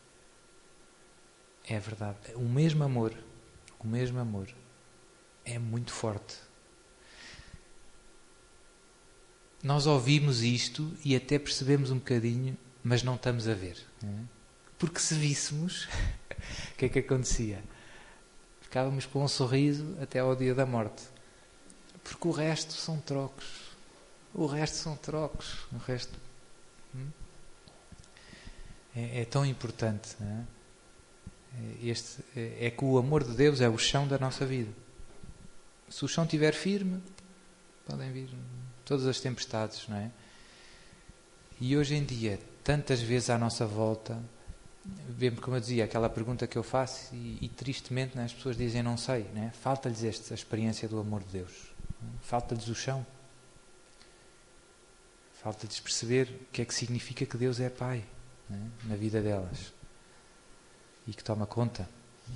É verdade. O mesmo amor, o mesmo amor é muito forte. Nós ouvimos isto e até percebemos um bocadinho, mas não estamos a ver. Não é? Porque se víssemos, o que é que acontecia? Ficávamos com um sorriso até ao dia da morte. Porque o resto são trocos. O resto são trocos. O resto hum? é, é tão importante. Não é? Este, é que o amor de Deus é o chão da nossa vida. Se o chão estiver firme, podem vir todas as tempestades, não é? E hoje em dia, tantas vezes à nossa volta, vemos, como eu dizia, aquela pergunta que eu faço e, e tristemente, né, as pessoas dizem não sei, né? Falta-lhes esta a experiência do amor de Deus. Falta-lhes o chão. Falta-lhes perceber o que é que significa que Deus é Pai, né, na vida delas. E que toma conta.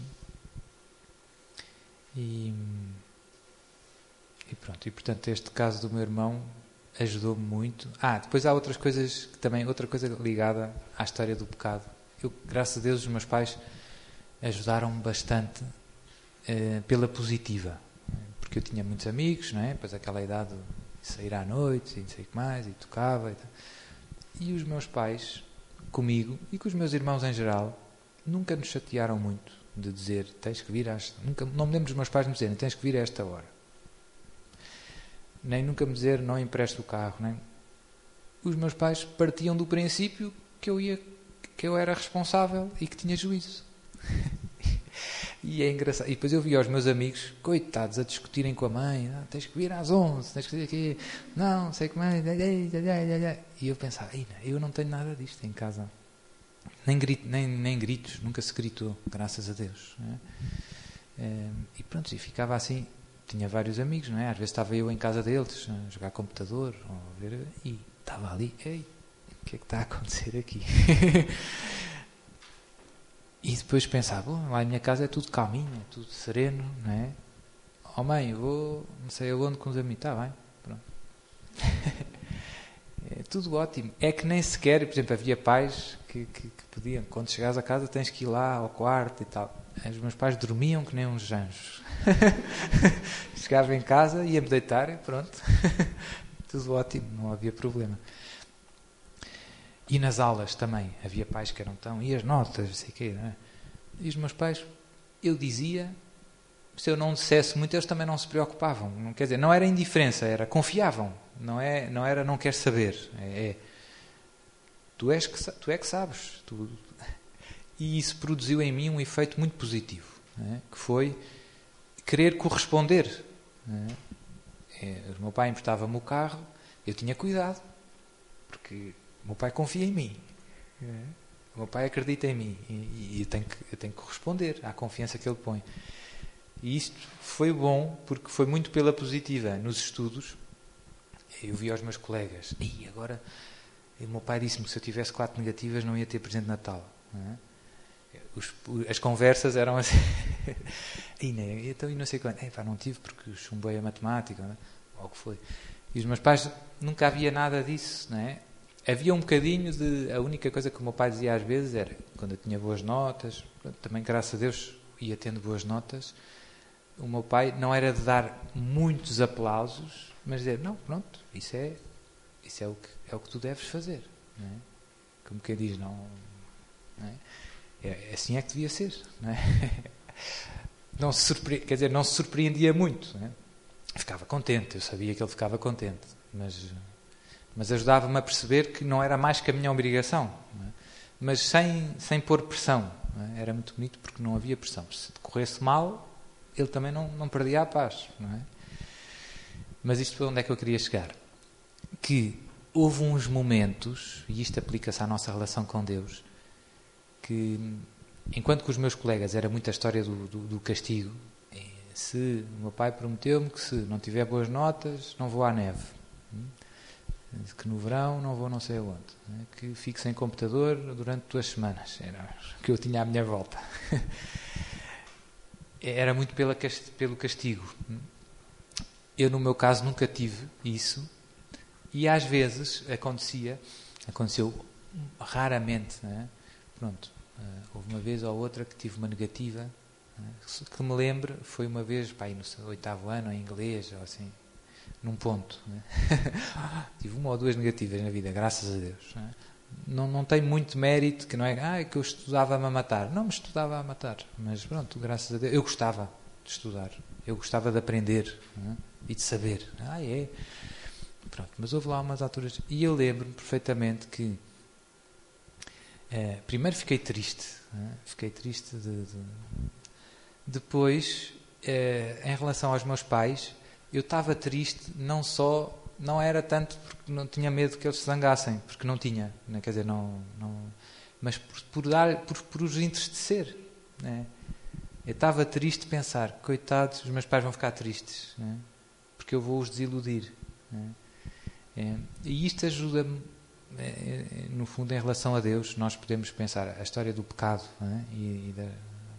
E, e pronto. E portanto este caso do meu irmão ajudou-me muito. Ah, depois há outras coisas que também, outra coisa ligada à história do pecado. Eu, graças a Deus, os meus pais ajudaram-me bastante eh, pela positiva. Porque eu tinha muitos amigos, não é? Depois aquela idade de sair à noite e não sei o que mais, e tocava e tal. E os meus pais, comigo e com os meus irmãos em geral, nunca nos chatearam muito de dizer tens que vir a esta... Nunca, não me lembro dos meus pais me dizerem tens que vir a esta hora. Nem nunca me dizer não empresto o carro. Nem... Os meus pais partiam do princípio que eu, ia, que eu era responsável e que tinha juízo. E é engraçado. E depois eu via os meus amigos, coitados, a discutirem com a mãe. Ah, tens que vir às onze, tens que vir aqui. Não, sei como é. E eu pensava, eu não tenho nada disto em casa. Nem, grito, nem, nem gritos, nunca se gritou, graças a Deus. Não é? É, e pronto, e ficava assim. Tinha vários amigos, não é? Às vezes estava eu em casa deles, a jogar computador, ou a ver, e estava ali, ei, o que é que está a acontecer aqui? E depois pensava, bom, lá em minha casa é tudo calminho, é tudo sereno, não é? Oh mãe, eu vou, não sei aonde com os amigos, está bem, pronto. É tudo ótimo. É que nem sequer, por exemplo, havia pais que, que, que podiam, quando chegares a casa tens que ir lá ao quarto e tal. Os meus pais dormiam que nem uns anjos. Chegava em casa, ia-me deitar e pronto. Tudo ótimo, não havia problema. E nas aulas também, havia pais que eram tão... E as notas, não sei o quê, não é? E os meus pais, eu dizia... Se eu não dissesse muito, eles também não se preocupavam. Não, quer dizer, não era indiferença, era confiavam. Não, é, não era não quer saber. É, é, tu, és que, tu é que sabes. Tu, e isso produziu em mim um efeito muito positivo. Não é? Que foi querer corresponder. Não é? É, o meu pai emprestava-me o carro, eu tinha cuidado. Porque o meu pai confia em mim. Não é? O meu pai acredita em mim. E, e eu, tenho que, eu tenho que corresponder à confiança que ele põe. E isto foi bom porque foi muito pela positiva nos estudos. eu vi aos meus colegas, e agora, o meu pai disse-me que se eu tivesse quatro negativas não ia ter presente de Natal. Não é? Os, as conversas eram assim, e nem, então, e não sei quando, pá, não tive porque chumbei a matemática, não é? Ou o que foi. E os meus pais, nunca havia nada disso, não é? Havia um bocadinho de, a única coisa que o meu pai dizia às vezes era, quando eu tinha boas notas, também graças a Deus ia tendo boas notas, o meu pai não era de dar muitos aplausos, mas dizer, não, pronto, isso é, isso é, o, que, é o que tu deves fazer. Não é? Como quem diz, não, não é? É, assim é que devia ser. Não, é? Não se surpre... Quer dizer, não se surpreendia muito. Não é? Ficava contente, eu sabia que ele ficava contente, mas, mas ajudava-me a perceber que não era mais que a minha obrigação. Não é? Mas sem, sem pôr pressão. Não é? Era muito bonito porque não havia pressão. Se decorresse mal, ele também não, não perdia a paz. Não é? Mas isto foi onde é que eu queria chegar. Que houve uns momentos, e isto aplica-se à nossa relação com Deus, que enquanto que os meus colegas era muita história do, do, do castigo, se o meu pai prometeu-me que se não tiver boas notas não vou à neve, que no verão não vou não sei aonde, que fique sem computador durante duas semanas, era o que eu tinha à minha volta. Era muito pela, pelo castigo. Eu no meu caso nunca tive isso, e às vezes acontecia, aconteceu raramente, não é? Pronto, uh, houve uma vez ou outra que tive uma negativa, uh, que me lembro, foi uma vez, pá, no oitavo ano, em inglês, ou assim, num ponto. Né? Tive uma ou duas negativas na vida, graças a Deus. Né? Não, não tem muito mérito, que não é, ah, é que eu estudava-me a matar. Não me estudava a matar, mas pronto, graças a Deus. Eu gostava de estudar, eu gostava de aprender, né? E de saber. Ah, é? Pronto, mas houve lá umas alturas, e eu lembro-me perfeitamente que Uh, primeiro fiquei triste, né? fiquei triste de, de... depois, uh, em relação aos meus pais, eu estava triste, não só, não era tanto porque não tinha medo que eles se zangassem, porque não tinha, né? Quer dizer, não, não, mas por, por, dar, por, por os entristecer, né? Eu estava triste de pensar, coitados, os meus pais vão ficar tristes, né? Porque eu vou os desiludir, né? É, e isto ajuda-me. É, no fundo, em relação a Deus, nós podemos pensar a história do pecado, não é? E, e da,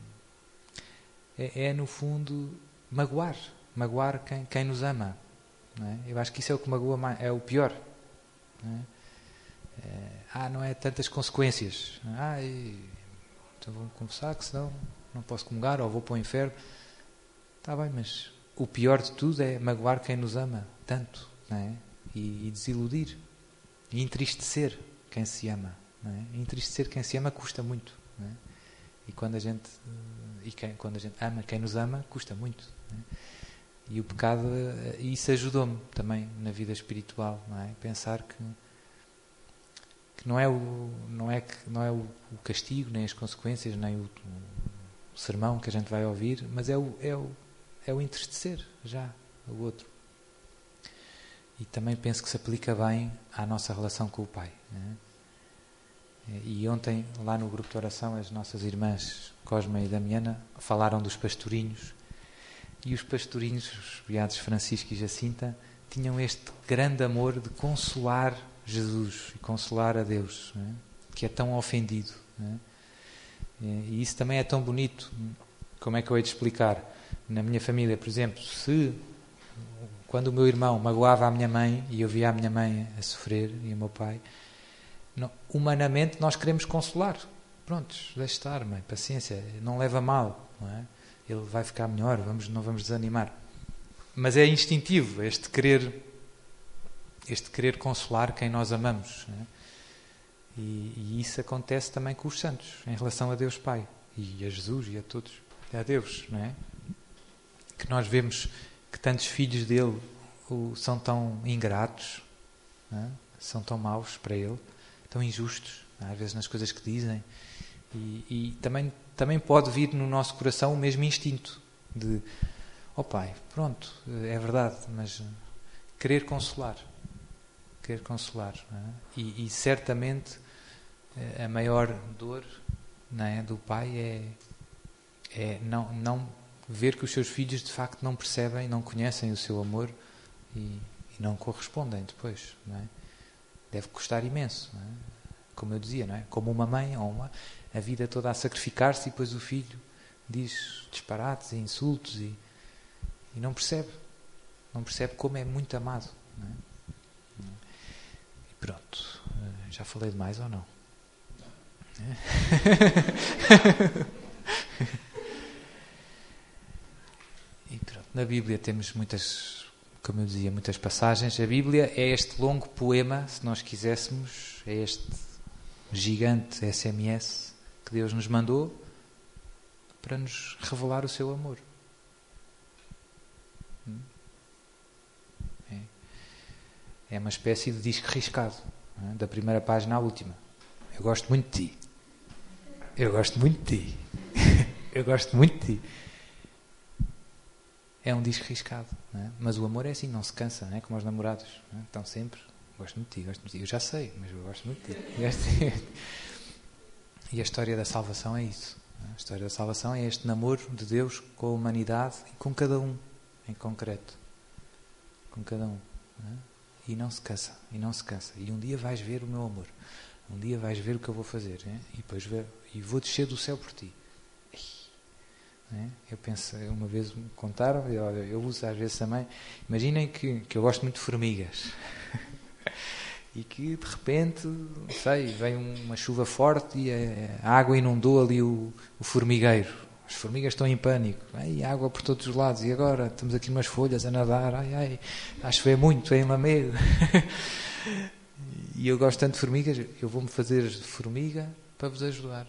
é, é, no fundo, magoar, magoar quem, quem nos ama. Não é? Eu acho que isso é o que magoa mais, é o pior. Não é? É, ah, não é tantas consequências. Ah, e, então vou confessar que senão não posso comungar ou vou para o inferno. Está bem, mas o pior de tudo é magoar quem nos ama tanto, não é? e, e desiludir. E entristecer quem se ama. Não é? Entristecer quem se ama custa muito. Não é? E quando a gente e quem, quando a gente ama quem nos ama, custa muito. Não é? E o pecado, isso ajudou-me também na vida espiritual. Não é? Pensar que, que não é, o, não é, que, não é o, o castigo, nem as consequências, nem o, o sermão que a gente vai ouvir, mas é o, é o, é o entristecer já o outro. E também penso que se aplica bem à nossa relação com o Pai. Né? E ontem, lá no grupo de oração, as nossas irmãs Cosma e Damiana falaram dos pastorinhos. E os pastorinhos, os beatos Francisco e Jacinta, tinham este grande amor de consolar Jesus e consolar a Deus, né? Que é tão ofendido. Né? E isso também é tão bonito. Como é que eu hei de explicar? Na minha família, por exemplo, se... Quando o meu irmão magoava a minha mãe e eu via a minha mãe a sofrer e o meu pai, não, humanamente nós queremos consolar. Prontos, deixe estar, mãe, paciência, não leva mal, não é? Ele vai ficar melhor, vamos, não vamos desanimar. Mas é instintivo este querer, este querer consolar quem nós amamos. Não é? e, e isso acontece também com os santos, em relação a Deus Pai, e a Jesus e a todos, e a Deus, não é? Que nós vemos que tantos filhos dele o, são tão ingratos, não é? São tão maus para ele, tão injustos, às vezes nas coisas que dizem, e, e também, também pode vir no nosso coração o mesmo instinto de, ó Pai, pronto, é verdade, mas querer consolar, querer consolar, não é? e, e certamente a maior dor, não é, do pai é, é não, não ver que os seus filhos de facto não percebem, não conhecem o seu amor e, e não correspondem depois, não é? Deve custar imenso, não é? Como eu dizia, não é? Como uma mãe ou uma, a vida toda a sacrificar-se e depois o filho diz disparates e insultos e, e não percebe, não percebe como é muito amado, não é? E pronto, já falei demais ou não? É? E pronto, na Bíblia temos muitas, como eu dizia, muitas passagens. A Bíblia é este longo poema, se nós quiséssemos, é este gigante S M S que Deus nos mandou para nos revelar o seu amor. É, é uma espécie de disco riscado, não é? Da primeira página à última. Eu gosto muito de ti. Eu gosto muito de ti. Eu gosto muito de ti. É um disco riscado, não é? Mas o amor é assim, não se cansa, não é? Como os namorados, não é? Estão sempre, gosto muito de ti, gosto muito de ti. Eu já sei, mas eu gosto muito de ti. E a história da salvação é isso. A história da salvação é este namoro de Deus com a humanidade e com cada um, em concreto. Com cada um. Não é? E não se cansa, e não se cansa. E um dia vais ver o meu amor. Um dia vais ver o que eu vou fazer. É? E depois ver, e vou descer do céu por ti. É? Eu penso, uma vez me contaram, eu, eu uso às vezes também. Imaginem que, que eu gosto muito de formigas. E que de repente, não sei, vem uma chuva forte e a, a água inundou ali o, o formigueiro. As formigas estão em pânico. Ai, água por todos os lados. E agora? Estamos aqui umas folhas a nadar. Ai, ai, a chover muito, é uma medo. E eu gosto tanto de formigas, eu vou-me fazer formiga para vos ajudar.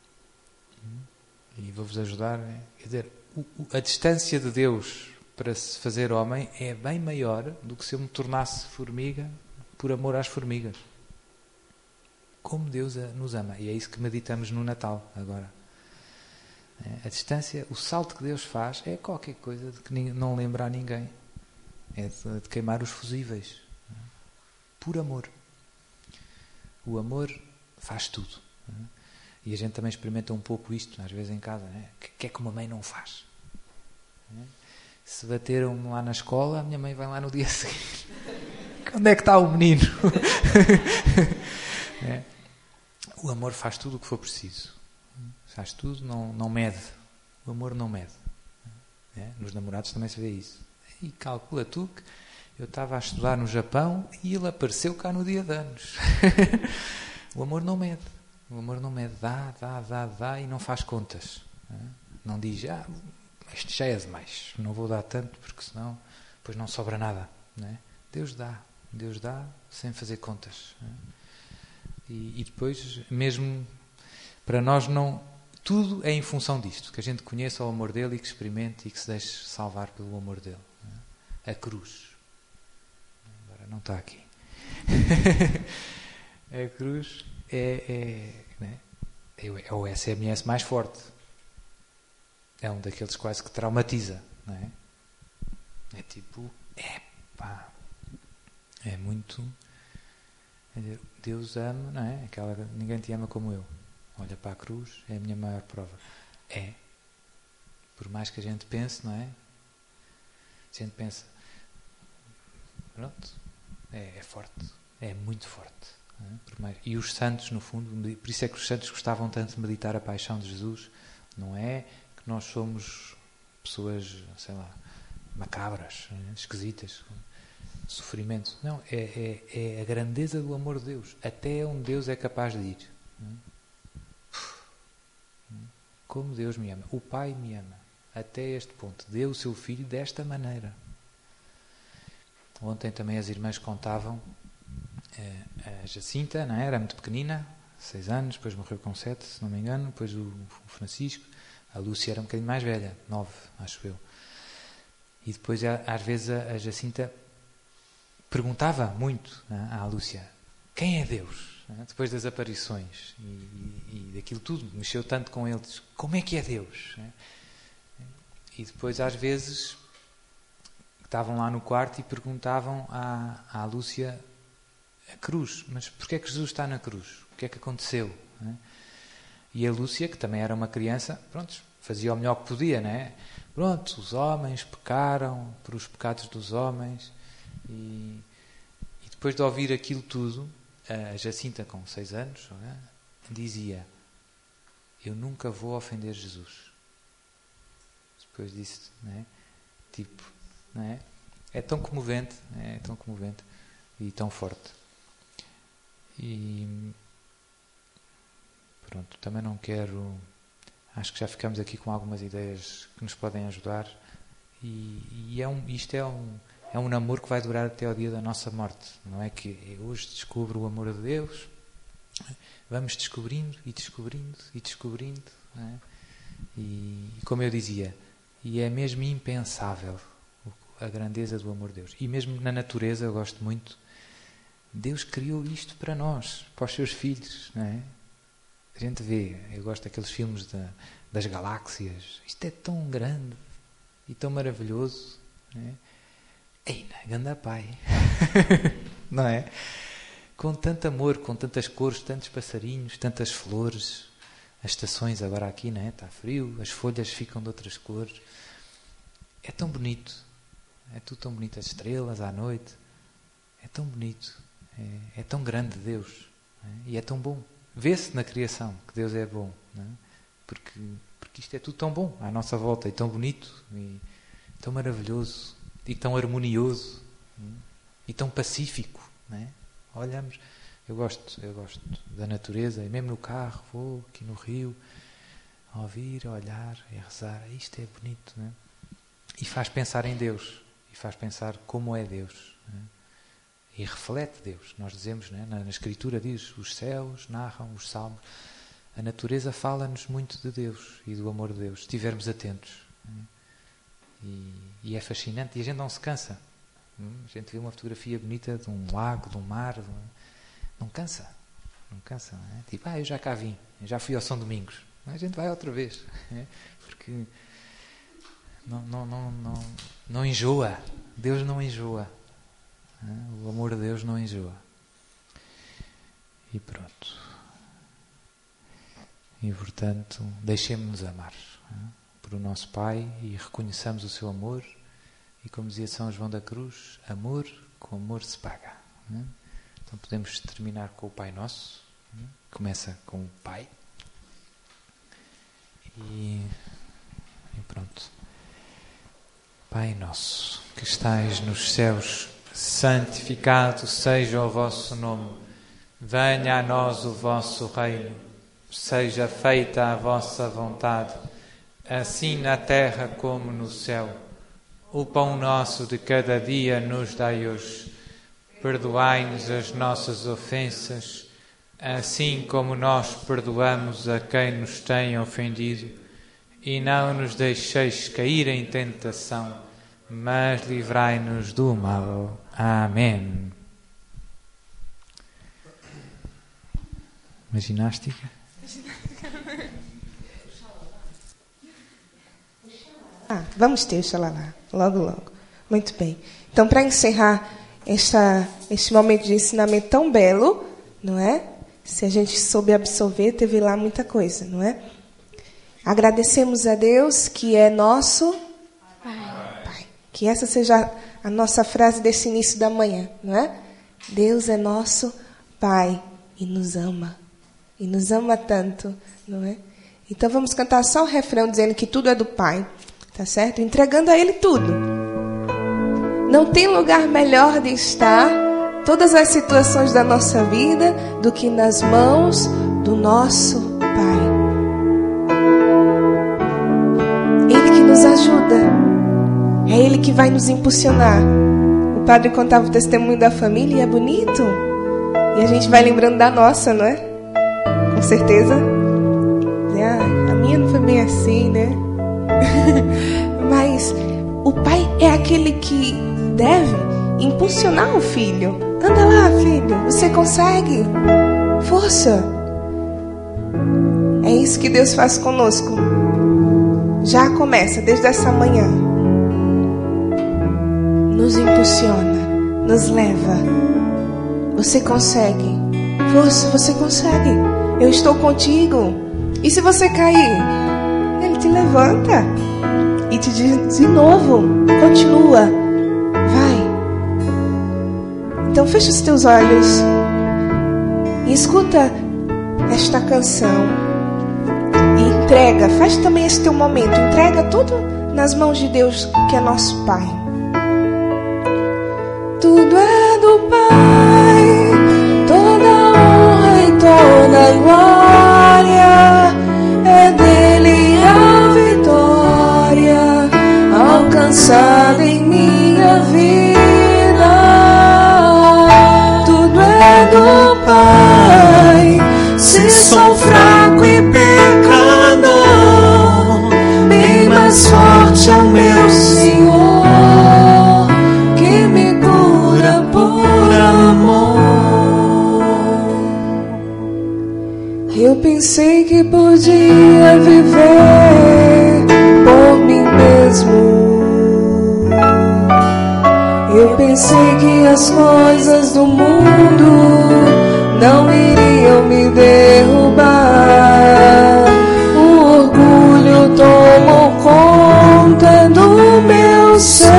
E vou-vos ajudar. Quer dizer, o, o, a distância de Deus para se fazer homem é bem maior do que se eu me tornasse formiga por amor às formigas. Como Deus nos ama. E é isso que meditamos no Natal agora. A distância, o salto que Deus faz é qualquer coisa de que não lembra a ninguém. É de, de queimar os fusíveis. Por amor. O amor faz tudo. E a gente também experimenta um pouco isto, às vezes em casa. O que é que uma mãe não faz? Se bateram lá na escola, a minha mãe vai lá no dia seguinte. Onde é que está o menino? É. O amor faz tudo o que for preciso. Faz tudo, não, não mede. O amor não mede. É. Nos namorados também se vê isso. E calcula tu que eu estava a estudar no Japão e ele apareceu cá no dia de anos. O amor não mede. O amor não mede. Dá, dá, dá, dá e não faz contas. Não diz, ah, isto já é demais. Não vou dar tanto porque senão depois não sobra nada. Não é? Deus dá. Deus dá sem fazer contas. E, e depois, mesmo para nós, não, tudo é em função disto. Que a gente conheça o amor dele e que experimente e que se deixe salvar pelo amor dele. A cruz. Agora não está aqui. A cruz é, é, né? é o S M S mais forte. É um daqueles quase que traumatiza. Não é? É tipo, epá. É muito. Deus ama, não é? Aquela, ninguém te ama como eu. Olha para a cruz, é a minha maior prova. É. Por mais que a gente pense, não é? A gente pensa, pronto, é, é forte. É muito forte. Não é? Por mais, e os santos, no fundo, por isso é que os santos gostavam tanto de meditar a paixão de Jesus. Não é que nós somos pessoas, sei lá, macabras, é? Esquisitas. Sofrimento. Não, é, é, é a grandeza do amor de Deus. Até onde Deus é capaz de ir. Como Deus me ama. O Pai me ama. Até este ponto. Deu o seu Filho desta maneira. Ontem também as irmãs contavam a Jacinta, não é? Era muito pequenina, seis anos, depois morreu com sete, se não me engano, depois o Francisco. A Lúcia era um bocadinho mais velha, nove, acho eu. E depois, às vezes, a Jacinta perguntava muito, né, à Lúcia, quem é Deus? Né, depois das aparições e, e, e daquilo tudo, mexeu tanto com eles, como é que é Deus? Né? E depois às vezes estavam lá no quarto e perguntavam à, à Lúcia a cruz, mas porquê é que Jesus está na cruz? O que é que aconteceu? Né? E a Lúcia, que também era uma criança, pronto, fazia o melhor que podia, né? Pronto, os homens pecaram por os pecados dos homens. E, e depois de ouvir aquilo tudo, a Jacinta, com seis anos, não é? Dizia: eu nunca vou ofender Jesus. Depois disso, não é? Tipo, não é? É tão comovente, é tão comovente e tão forte. E pronto, também não quero... Acho que já ficamos aqui com algumas ideias que nos podem ajudar. E, e é um, isto é um, é um namoro que vai durar até ao dia da nossa morte. Não é que eu hoje descubro o amor de Deus. Vamos descobrindo e descobrindo e descobrindo. Não é? E, e como eu dizia, e é mesmo impensável a grandeza do amor de Deus. E mesmo na natureza, eu gosto muito, Deus criou isto para nós, para os seus filhos, não é? A gente vê, eu gosto daqueles filmes de, das galáxias, isto é tão grande e tão maravilhoso, não é? Ei, ganda pai, não é? Com tanto amor, com tantas cores, tantos passarinhos, tantas flores, as estações agora aqui, não é? Está frio, as folhas ficam de outras cores, é tão bonito, é tudo tão bonito, as estrelas à noite, é tão bonito, é, é tão grande Deus, não é? E é tão bom. Vê-se na criação que Deus é bom, não é? Porque, porque isto é tudo tão bom à nossa volta, e tão bonito, e tão maravilhoso, e tão harmonioso, não é? E tão pacífico, não é? Olhamos, eu gosto, eu gosto da natureza, e mesmo no carro, vou aqui no rio, a ouvir, a olhar, a rezar, isto é bonito, não é? E faz pensar em Deus, e faz pensar como é Deus, não é? E reflete Deus. Nós dizemos, não é? na, na Escritura diz, os céus narram, os salmos, a natureza fala-nos muito de Deus e do amor de Deus, se estivermos atentos, não é? E, e é fascinante, e a gente não se cansa. A gente vê uma fotografia bonita de um lago, de um mar, de um... não cansa, não cansa, não é? Tipo, ah, eu já cá vim, eu já fui ao São Domingos, a gente vai outra vez, não é? Porque não, não, não, não, não enjoa, Deus não enjoa, não é? O amor de Deus não enjoa. E pronto, e portanto deixemos-nos amar, não é? Por o nosso Pai, e reconheçamos o seu amor. E como dizia São João da Cruz, amor com amor se paga, não é? Então podemos terminar com o Pai Nosso, não é? Começa com o Pai. E, e pronto. Pai Nosso, que estais nos céus, santificado seja o vosso nome. Venha a nós o vosso reino. Seja feita a vossa vontade, assim na terra como no céu. O pão nosso de cada dia nos dai hoje. Perdoai-nos as nossas ofensas, assim como nós perdoamos a quem nos tem ofendido. E não nos deixeis cair em tentação, mas livrai-nos do mal. Amém. Uma ginástica? Ah, vamos ter o xalala, logo, logo. Muito bem. Então, para encerrar esta, este momento de ensinamento tão belo, não é? Se a gente soube absorver, teve lá muita coisa, não é? Agradecemos a Deus que é nosso Pai. Pai. Que essa seja a nossa frase desse início da manhã, não é? Deus é nosso Pai e nos ama. E nos ama tanto, não é? Então vamos cantar só o refrão dizendo que tudo é do Pai. Tá certo? Entregando a Ele tudo. Não tem lugar melhor de estar, todas as situações da nossa vida, do que nas mãos do nosso Pai. Ele que nos ajuda. É Ele que vai nos impulsionar. O padre contava o testemunho da família e é bonito. E a gente vai lembrando da nossa, não é? Com certeza. Ah, a minha não foi bem assim, né? Mas o pai é aquele que deve impulsionar o filho. Anda lá, filho, você consegue. Força. É isso que Deus faz conosco. Já começa desde essa manhã. Nos impulsiona, nos leva. Você consegue. Força, você consegue. Eu estou contigo. E se você cair, Ele te levanta e te diz de novo, continua, vai. Então fecha os teus olhos e escuta esta canção e entrega, faz também esse teu momento, entrega tudo nas mãos de Deus, que é nosso Pai. Tudo é do Pai, toda honra e toda glória, é dele a vitória alcançada em minha vida. Tudo é do Pai, se sou fraco e pecador, bem mais forte é o meu Senhor, que me cura por amor. Eu pensei que podia viver por mim mesmo. Eu pensei que as coisas do mundo não iriam me derrubar. O orgulho tomou conta do meu ser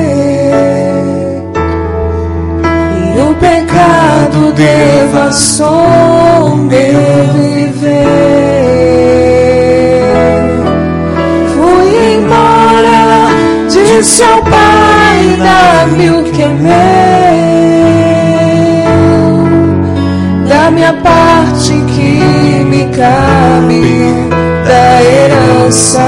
e o pecado devassou meu viver. Fui embora, disse ao Pai, dá-me o que é meu, da minha parte que me cabe da herança.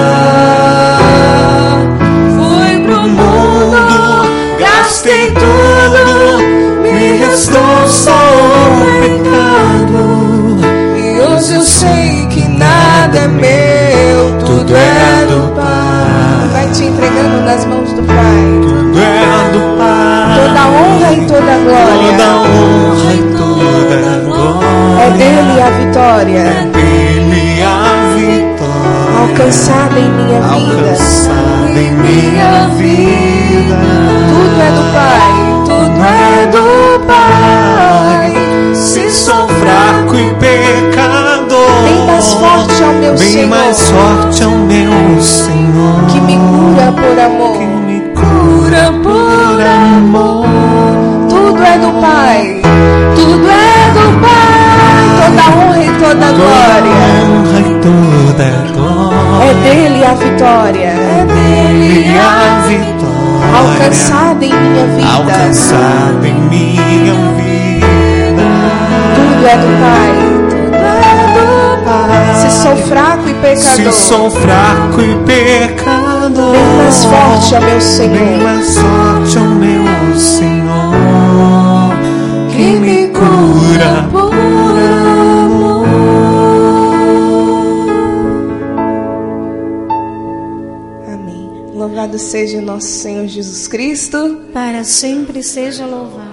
Fui pro mundo, gastei tudo, me restou só o pecado. E hoje eu sei que nada é meu, tudo é do Pai. Vai te entregando nas mãos do Pai. Tudo é do Pai. Toda honra e toda glória. Toda honra e toda glória. É dele a vitória. É dele a vitória. Alcançada em minha vida. Alcançada em minha vida. Tudo é do Pai. Tudo é do Pai. Se sou fraco e pecador, Bem mais forte é o meu bem Senhor, mais forte é o meu Senhor, que me cura por amor. que me cura por amor. Tudo é do Pai. Tudo é do Pai. Toda honra e toda glória. Honra e toda glória. É dele a vitória. É dele a vitória. Alcançada em minha vida. Alcançada em minha vida. Tudo é do Pai. Tudo é do Pai. Se sou fraco e pecador, Se sou fraco e pecador, bem mais forte é meu Senhor, bem mais forte é o meu Senhor, que me cura por amor. Amém. Louvado seja o nosso Senhor Jesus Cristo. Para sempre seja louvado.